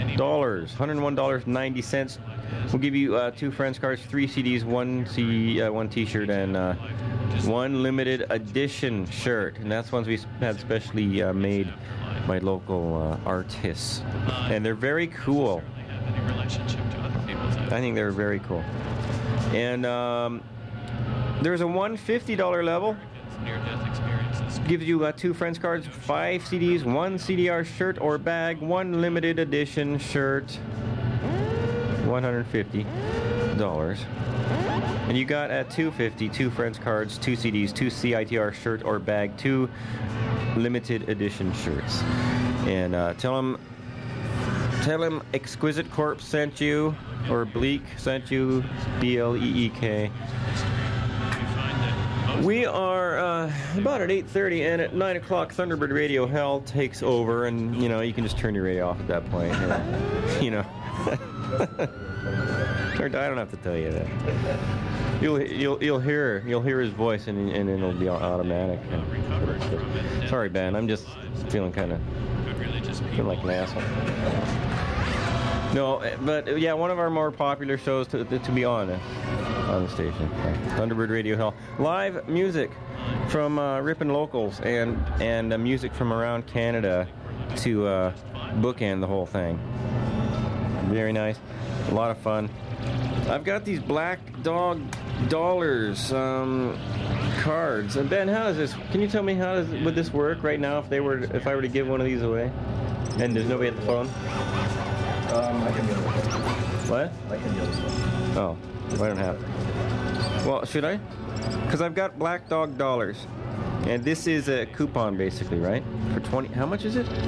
$101.90. We'll give you two Friends cards, three CDs, one T-shirt, and one limited edition shirt. And that's ones we had specially made by local artists. And they're very cool. I think they're very cool. And there's a $150 level. Gives you 2 Friends cards, 5 CDs, 1 CDR shirt or bag, 1 limited edition shirt, $150. And you got at $250, 2 Friends cards, 2 CDs, 2 CITR shirt or bag, 2 limited edition shirts. And tell him Exquisite Corpse sent you, or Bleak sent you, BLEEK. We are about at 8:30, and at 9 o'clock, Thunderbird Radio Hell takes over, and you know you can just turn your radio off at that point. And, you know, I don't have to tell you that. You'll hear his voice, and it'll be automatic. Sorry, Ben, I'm just feeling like an asshole. No, but yeah, one of our more popular shows, to be honest, on the station. Thunderbird Radio Hell. Live music from Rippin' Locals and music from around Canada to bookend the whole thing. Very nice. A lot of fun. I've got these Black Dog Dollars cards. And Ben, how does this? Can you tell me would this work right now if I were to give one of these away? And there's nobody at the phone? I can get this one. What? I can get this one. Oh, I don't have to. Well, should I? Because I've got Black Dog Dollars. And this is a coupon, basically, right? For 20... How much is it? $5.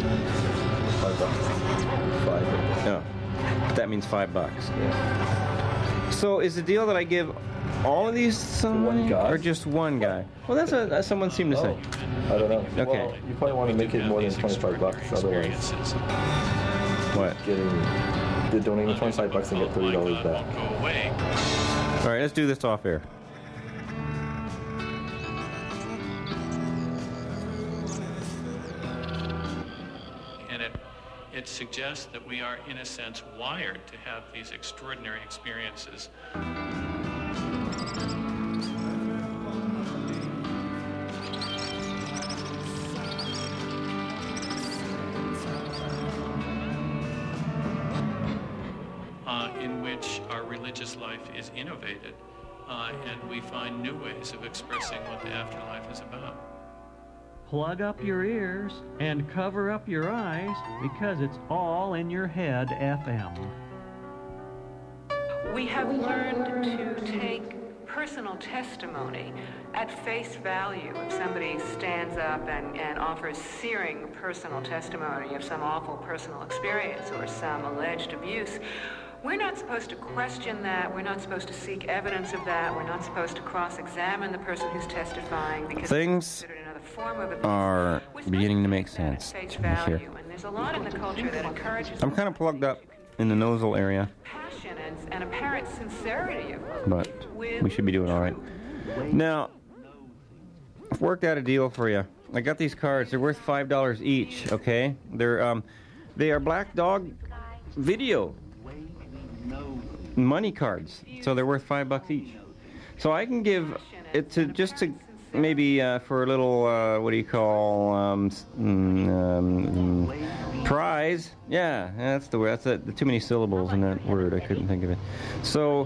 No. That means $5. Yeah. So is the deal that I give all of these to somebody? Or just one guy? Well, that's what someone seemed to say. I don't know. Okay. Well, you probably want to make it more than $25, otherwise... What? Donating $25 and get $30 back. All right, let's do this off air. And it suggests that we are, in a sense, wired to have these extraordinary experiences. In which our religious life is innovated, and we find new ways of expressing what the afterlife is about. Plug up your ears and cover up your eyes, because it's all in your head FM. We have learned to take personal testimony at face value. If somebody stands up and offers searing personal testimony of some awful personal experience or some alleged abuse, we're not supposed to question that. We're not supposed to seek evidence of that. We're not supposed to cross-examine the person who's testifying, because things are beginning to make sense to me here. And there's a lot in the culture that encourages. I'm kind of plugged up in the nozzle area, passion and apparent sincerity of but we should be doing all right. Now, I've worked out a deal for you. I got these cards. They're worth $5 each. Okay, they are Black Dog Video money cards, so they're worth $5 each. So I can give it to maybe for a little what do you call prize? Yeah, that's the word. That's too many syllables in that word. I couldn't think of it. So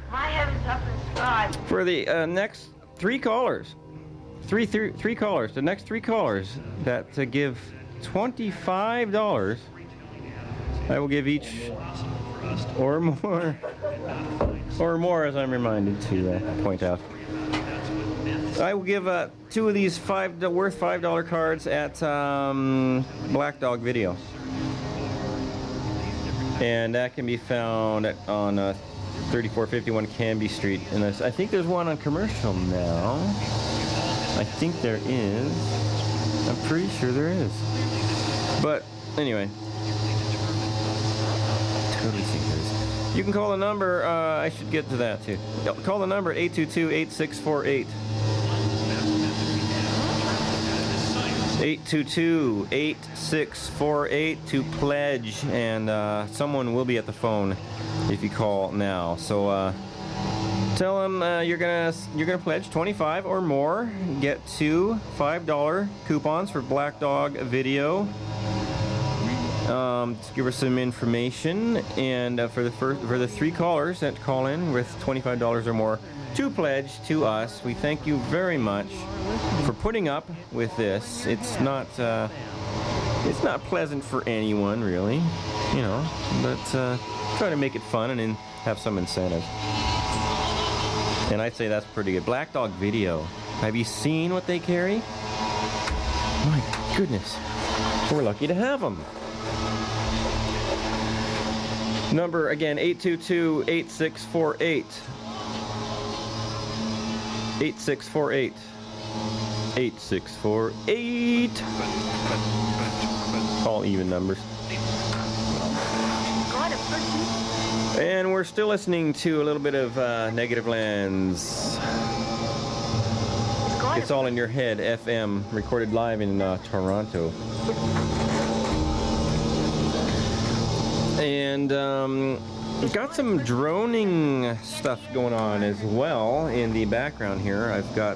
for the next 3 callers, three callers, the next 3 callers that give $25, I will give each. Or more, as I'm reminded to point out. I will give 2 of these worth $5 cards at Black Dog Video, and that can be found on 3451 Canby Street. And I think there's one on Commercial now. I think there is. I'm pretty sure there is. But anyway. You can call the number, I should get to that too. Call the number 822-8648. 822-8648 to pledge, and someone will be at the phone if you call now. So tell them you're gonna pledge $25 or more, get 2 $5 coupons for Black Dog Video. to give us some information. And for the 3 callers that call in with $25 or more to pledge to us, we thank you very much for putting up with this. It's not pleasant for anyone, really, but try to make it fun and then have some incentive. And I'd say that's pretty good. Black Dog Video. Have you seen what they carry? My goodness. We're lucky to have them. Number, again, 822-8648. 8648. 8648. All even numbers. And we're still listening to a little bit of Negative Lands. It's All in Your Head, FM, recorded live in Toronto. And got some droning stuff going on as well in the background here. I've got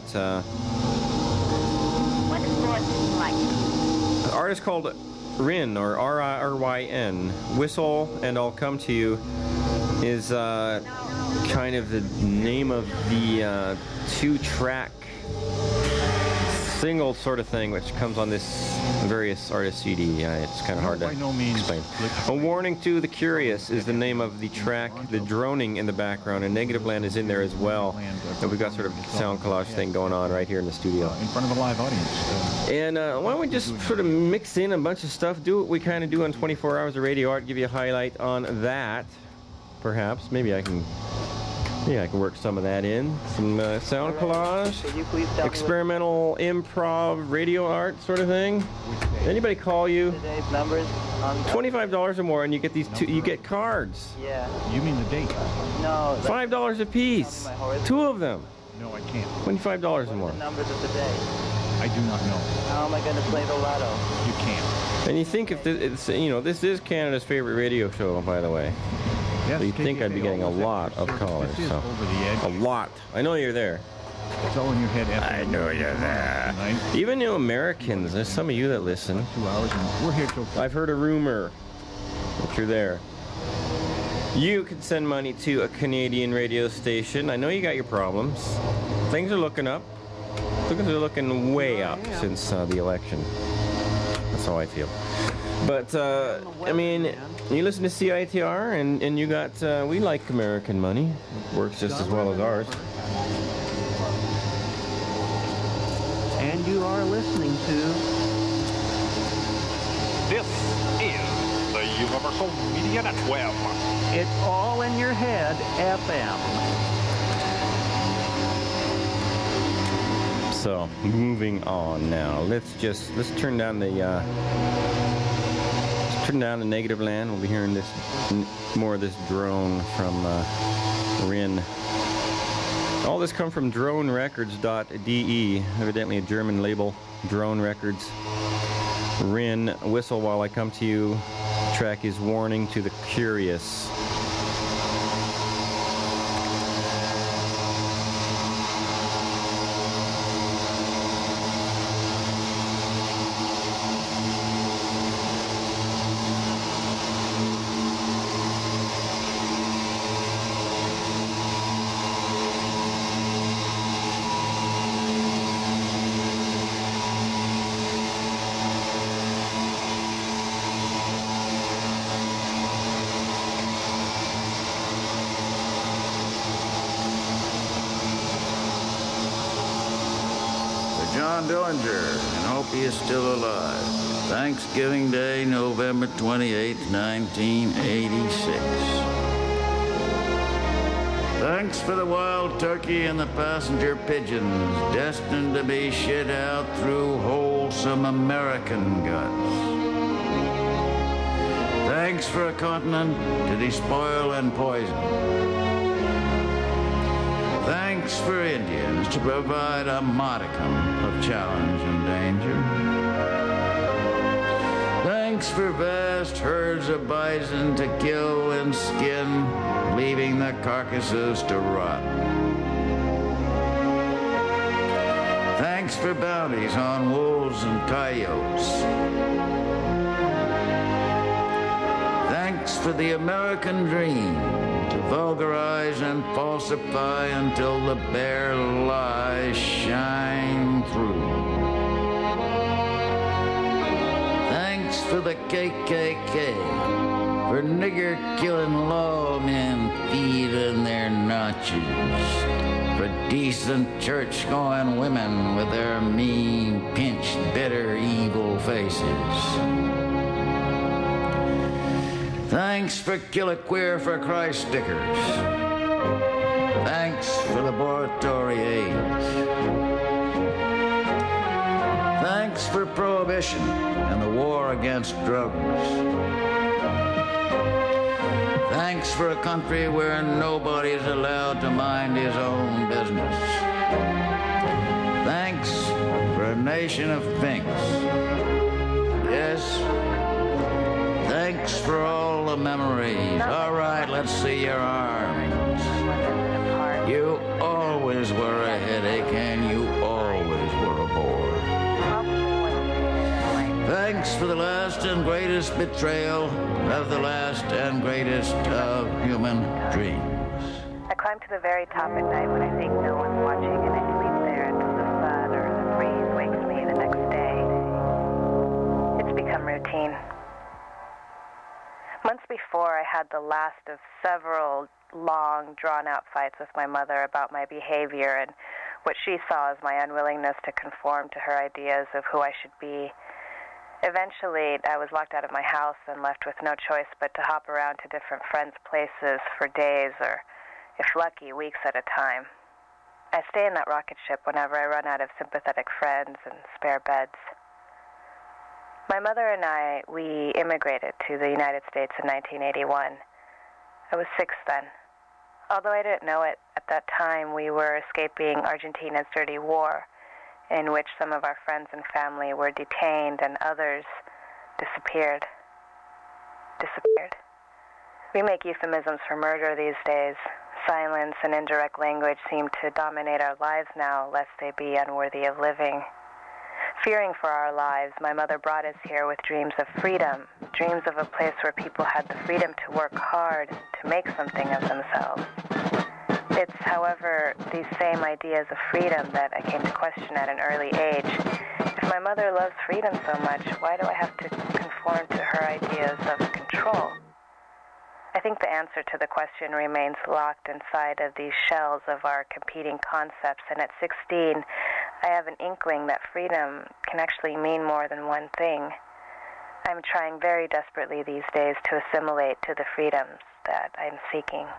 an artist called Ryn, or R-I-R-Y-N. Whistle and I'll Come to You is kind of the name of the 2-track single sort of thing, which comes on this various artist CD. It's kind of hard to explain. A Warning to the Curious is the name of the track. The droning in the background, and Negative Land is in there as well. And we've got sort of a sound collage thing going on right here in the studio. In front of a live audience. And why don't we just sort of mix in a bunch of stuff, do what we kind of do on 24 Hours of Radio Art, give you a highlight on that, perhaps. Maybe I can work some of that in. Some sound collage, experimental improv radio art sort of thing. Anybody call you? $25 or more, and you get these you get cards. Yeah. You mean the date? No. $5 a piece. 2 of them. No, I can't. $25 or more. The numbers of the day. I do not know. How am I going to play the lotto? You can't. And you think if this is Canada's favorite radio show, by the way. Yes, so you'd think I'd be getting a lot of callers. So. A lot. I know you're there. It's All in Your Head. I know you're there. Even new Americans, there's some of you that listen. 2 hours, and we're here till. I've heard a rumor that you're there. You can send money to a Canadian radio station. I know you got your problems. Things are looking up. Things are looking way up since the election. That's how I feel. But, I mean, you listen to CITR, and you got, we like American money. It works just as well as ours. And you are listening to... This is the Universal Media Network. It's All in Your Head, FM. So, moving on now. Let's turn down the Negative Land. We'll be hearing this more of this drone from Ryn. All this come from dronerecords.de, evidently a German label. Drone Records. Ryn, Whistle While I Come to You. Track is Warning to the Curious. John Dillinger, and hope he is still alive. Thanksgiving Day, November 28, 1986. Thanks for the wild turkey and the passenger pigeons, destined to be shit out through wholesome American guts. Thanks for a continent to despoil and poison. Thanks for Indians to provide a modicum of challenge and danger. Thanks for vast herds of bison to kill and skin, leaving the carcasses to rot. Thanks for bounties on wolves and coyotes. Thanks for the American dream to vulgarize and falsify until the bare lies shine through. Thanks for the KKK, for nigger-killing lawmen feeding their notches, for decent church-going women with their mean, pinched, bitter, evil faces. Thanks for Kill a Queer for Christ stickers. Thanks for laboratory aids. Thanks for prohibition and the war against drugs. Thanks for a country where nobody's allowed to mind his own business. Thanks for a nation of pinks. Yes, thanks for all the memories. All right, let's see your arms. You always were a headache and you always were a bore. Thanks for the last and greatest betrayal of the last and greatest of human dreams. I climb to the very top at night when I think no one's watching, and I sleep there until the sun or the breeze wakes me the next day. It's become routine. Months before, I had the last of several long, drawn-out fights with my mother about my behavior and what she saw as my unwillingness to conform to her ideas of who I should be. Eventually, I was locked out of my house and left with no choice but to hop around to different friends' places for days or, if lucky, weeks at a time. I stay in that rocket ship whenever I run out of sympathetic friends and spare beds. My mother and I, we immigrated to the United States in 1981. I was 6 then. Although I didn't know it at that time, we were escaping Argentina's dirty war, in which some of our friends and family were detained and others disappeared. We make euphemisms for murder these days. Silence and indirect language seem to dominate our lives now, lest they be unworthy of living. Fearing for our lives, my mother brought us here with dreams of freedom, dreams of a place where people had the freedom to work hard, to make something of themselves. It's, however, these same ideas of freedom that I came to question at an early age. If my mother loves freedom so much, why do I have to conform to her ideas of control? I think the answer to the question remains locked inside of these shells of our competing concepts, and at 16, I have an inkling that freedom can actually mean more than one thing. I'm trying very desperately these days to assimilate to the freedoms that I'm seeking.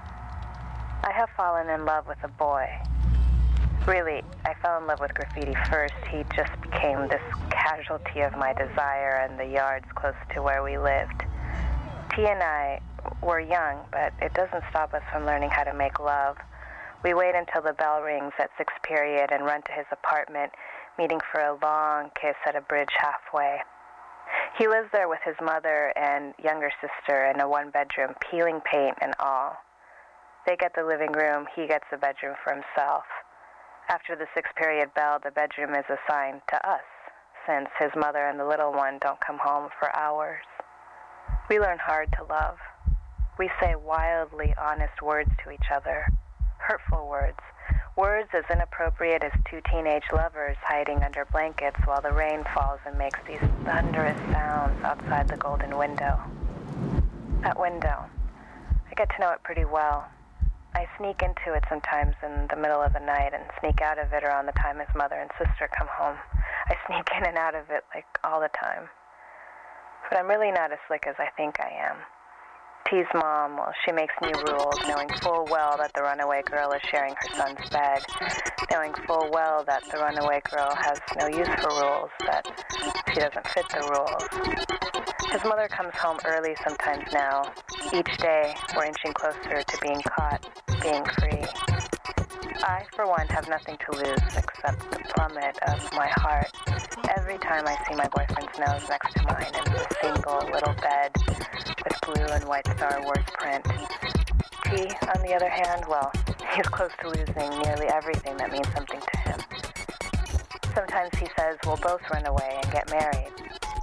I have fallen in love with a boy. Really, I fell in love with graffiti first. He just became this casualty of my desire in the yards close to where we lived. T and I were young, but it doesn't stop us from learning how to make love. We wait until the bell rings at 6 period and run to his apartment, meeting for a long kiss at a bridge halfway. He lives there with his mother and younger sister in a one-bedroom, peeling paint and all. They get the living room, he gets the bedroom for himself. After the 6 period bell, the bedroom is assigned to us, since his mother and the little one don't come home for hours. We learn hard to love. We say wildly honest words to each other, hurtful words, words as inappropriate as two teenage lovers hiding under blankets while the rain falls and makes these thunderous sounds outside the golden window. That window, I get to know it pretty well. I sneak into it sometimes in the middle of the night and sneak out of it around the time his mother and sister come home. I sneak in and out of it like all the time. But I'm really not as slick as I think I am. T's mom, well, she makes new rules, knowing full well that the runaway girl is sharing her son's bed, knowing full well that the runaway girl has no use for rules, that she doesn't fit the rules. His mother comes home early sometimes now. Each day, we're inching closer to being caught, being free. I, for one, have nothing to lose except the plummet of my heart every time I see my boyfriend's nose next to mine in a single little bed with blue and white Star Wars print. T, on the other hand, well, he's close to losing nearly everything that means something to him. Sometimes he says we'll both run away and get married.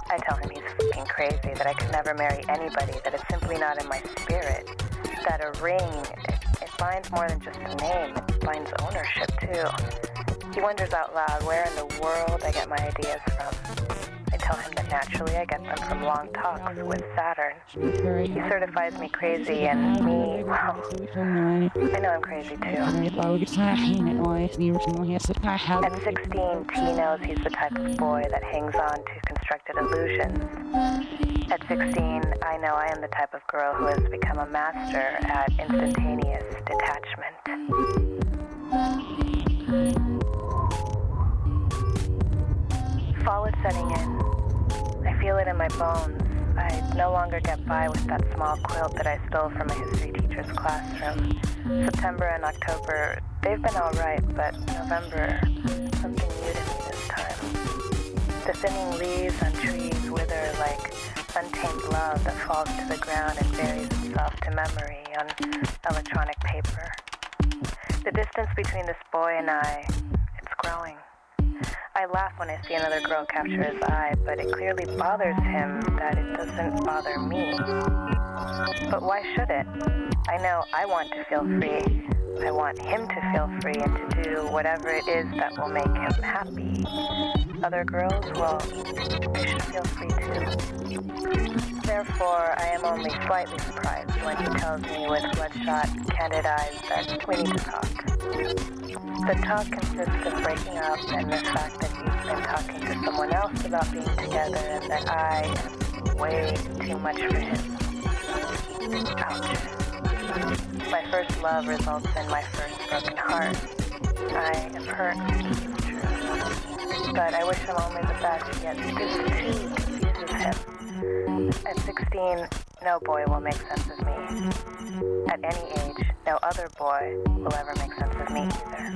I tell him he's fucking crazy, that I could never marry anybody, that it's simply not in my spirit, that a ring, it binds more than just a name, it binds ownership too. He wonders out loud where in the world I get my ideas from. I tell him that naturally I get them from long talks with Saturn. He certifies me crazy, and me, well, I know I'm crazy too. At 16, T knows he's the type of boy that hangs on to constructed illusions. At 16, I know I am the type of girl who has become a master at instantaneous detachment. Fall is setting in. I feel it in my bones. I no longer get by with that small quilt that I stole from a history teacher's classroom. September and October, they've been all right, but November, something new to me this time. The thinning leaves on trees wither like untamed love that falls to the ground and buries itself to memory on electronic paper. The distance between this boy and I, it's growing. I laugh when I see another girl capture his eye, but it clearly bothers him that it doesn't bother me. But why should it? I know I want to feel free. I want him to feel free and to do whatever it is that will make him happy. Other girls, well, they should feel free too. Therefore, I am only slightly surprised when he tells me with bloodshot, candid eyes that we need to talk. The talk consists of breaking up and the fact that he's been talking to someone else about being together and that I am way too much for him. Ouch. My first love results in my first broken heart. I am hurt, this is true. But I wish him only the best, yet this too confuses him. At 16, no boy will make sense of me. At any age, no other boy will ever make sense of me either.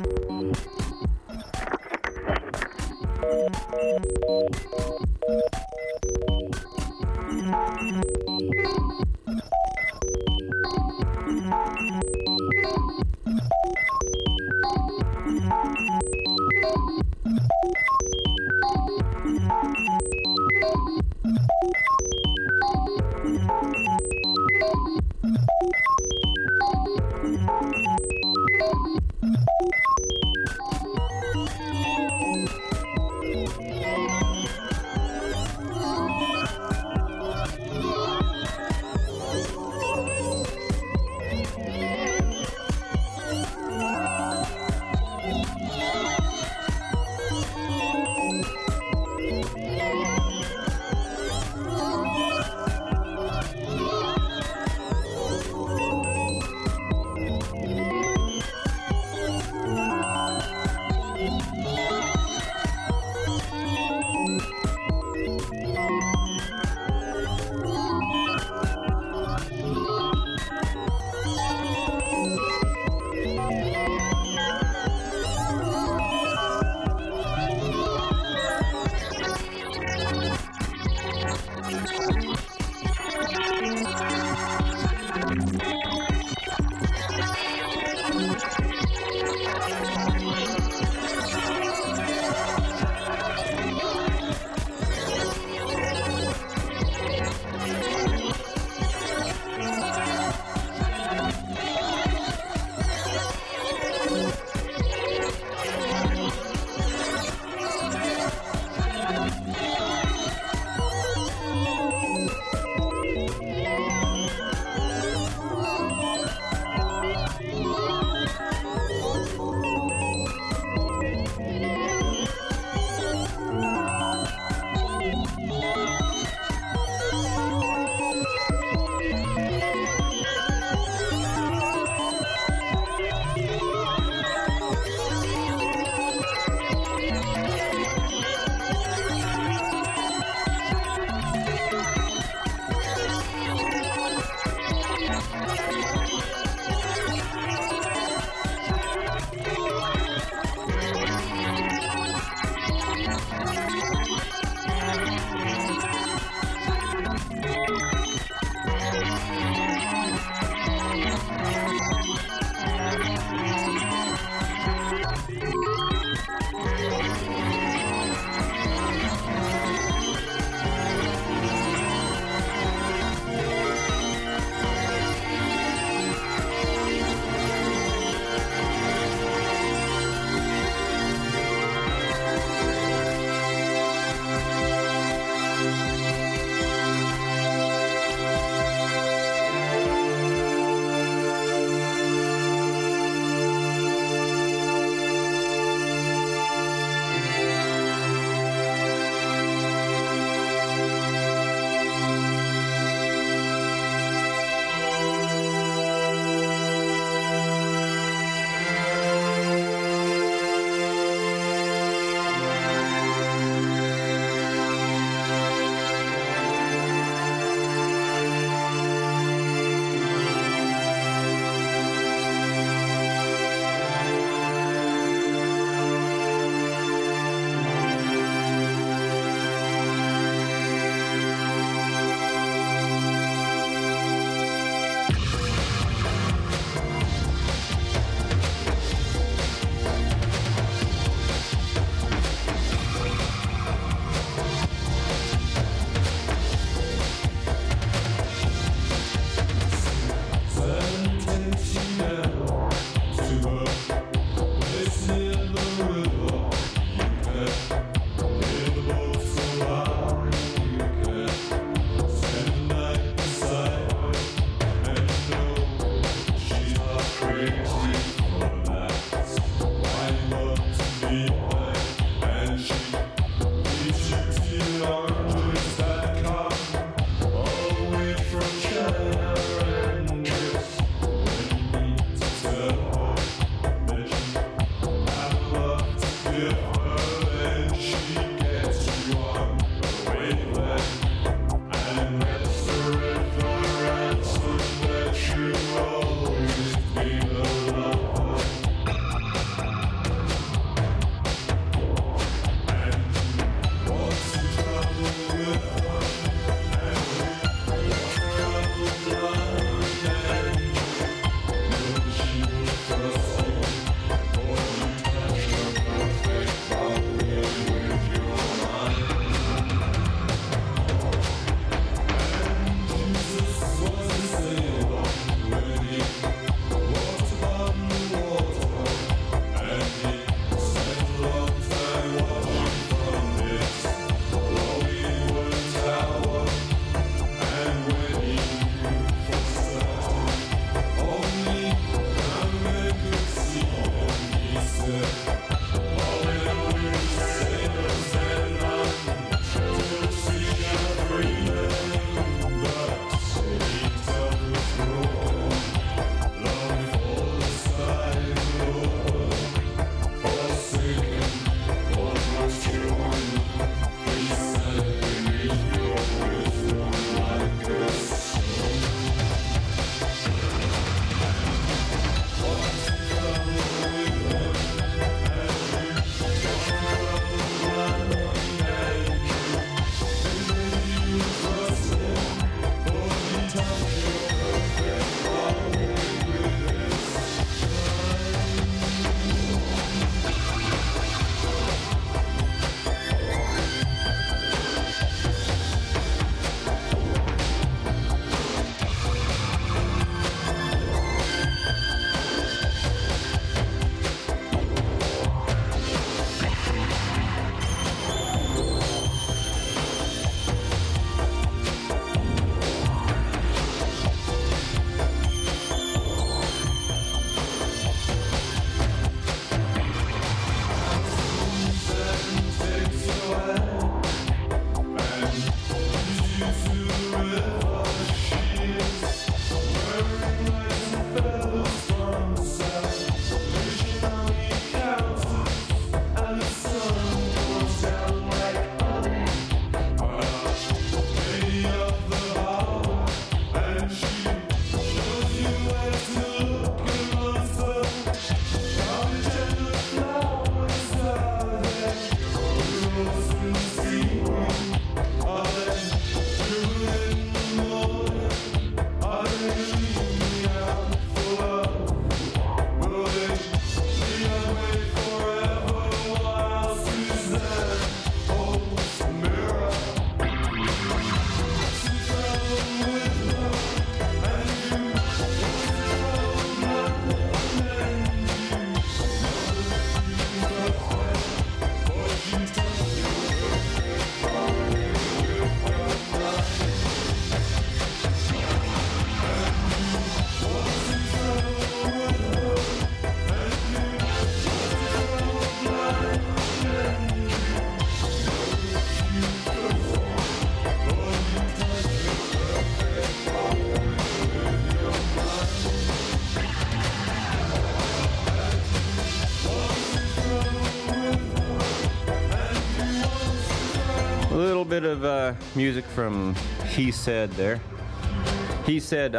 music from He Said there. He Said,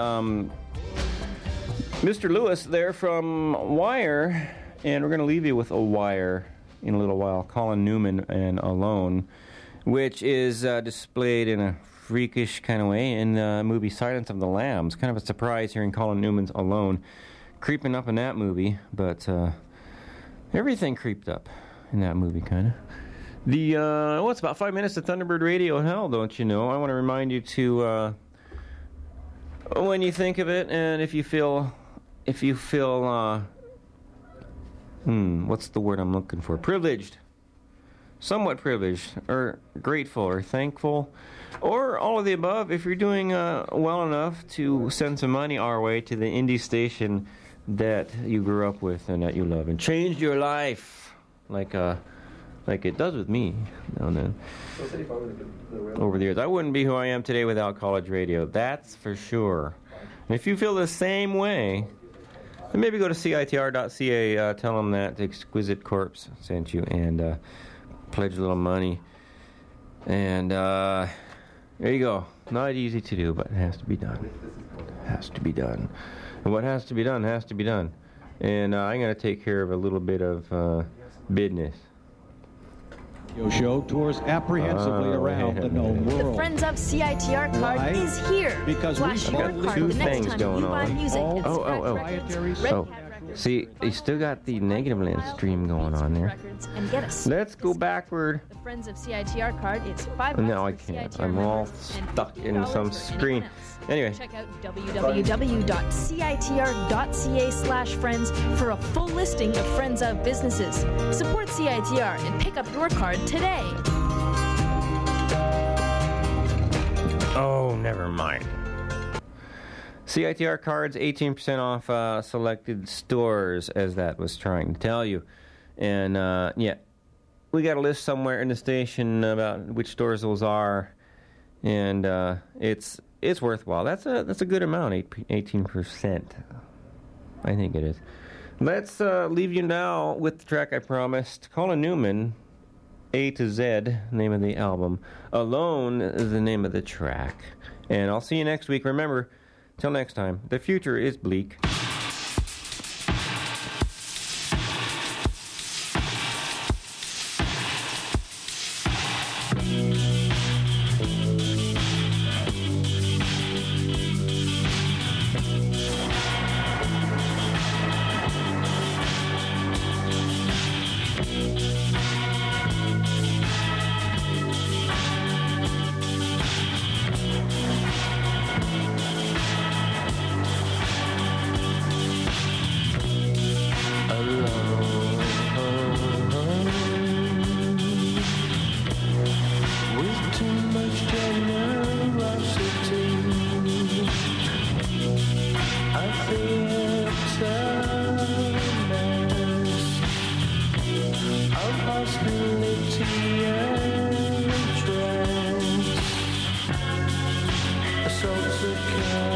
Mr. Lewis there from Wire, and we're going to leave you with a Wire in a little while. Colin Newman and Alone, which is displayed in a freakish kind of way in the movie Silence of the Lambs. Kind of a surprise hearing Colin Newman's Alone creeping up in that movie, but everything creeped up in that movie, kind of. It's about 5 minutes of Thunderbird Radio Hell, don't you know? I want to remind you to, when you think of it, and if you feel, what's the word I'm looking for? Privileged. Somewhat privileged, or grateful, or thankful, or all of the above. If you're doing well enough to send some money our way to the indie station that you grew up with and that you love and changed your life, like it does with me now and then. Over the years, I wouldn't be who I am today without college radio. That's for sure. And if you feel the same way, then maybe go to CITR.ca. Tell them that the Exquisite Corpse sent you, and pledge a little money. And there you go. Not easy to do, but it has to be done. It has to be done. And what has to be done has to be done. And I'm going to take care of a little bit of business. Your show tours apprehensively around the known world. The Friends of CITR card is here. Because Flash we've your got card two the next things time going you buy on. music and scratch records. See, you still got the Negative Land stream going on there. And get us. Let's go backward. The Friends of CITR card is $5. No, I can't. I'm all stuck in some screen. Anyway. Check out www.citr.ca/friends for a full listing of Friends of businesses. Support CITR and pick up your card today. Oh, never mind. CITR cards, 18% off selected stores, as that was trying to tell you. And, yeah, we got a list somewhere in the station about which stores those are. And it's worthwhile. That's a good amount, 18%. I think it is. Let's leave you now with the track I promised. Colin Newman, A to Z, name of the album. Alone is the name of the track. And I'll see you next week. Remember, till next time, the future is bleak. So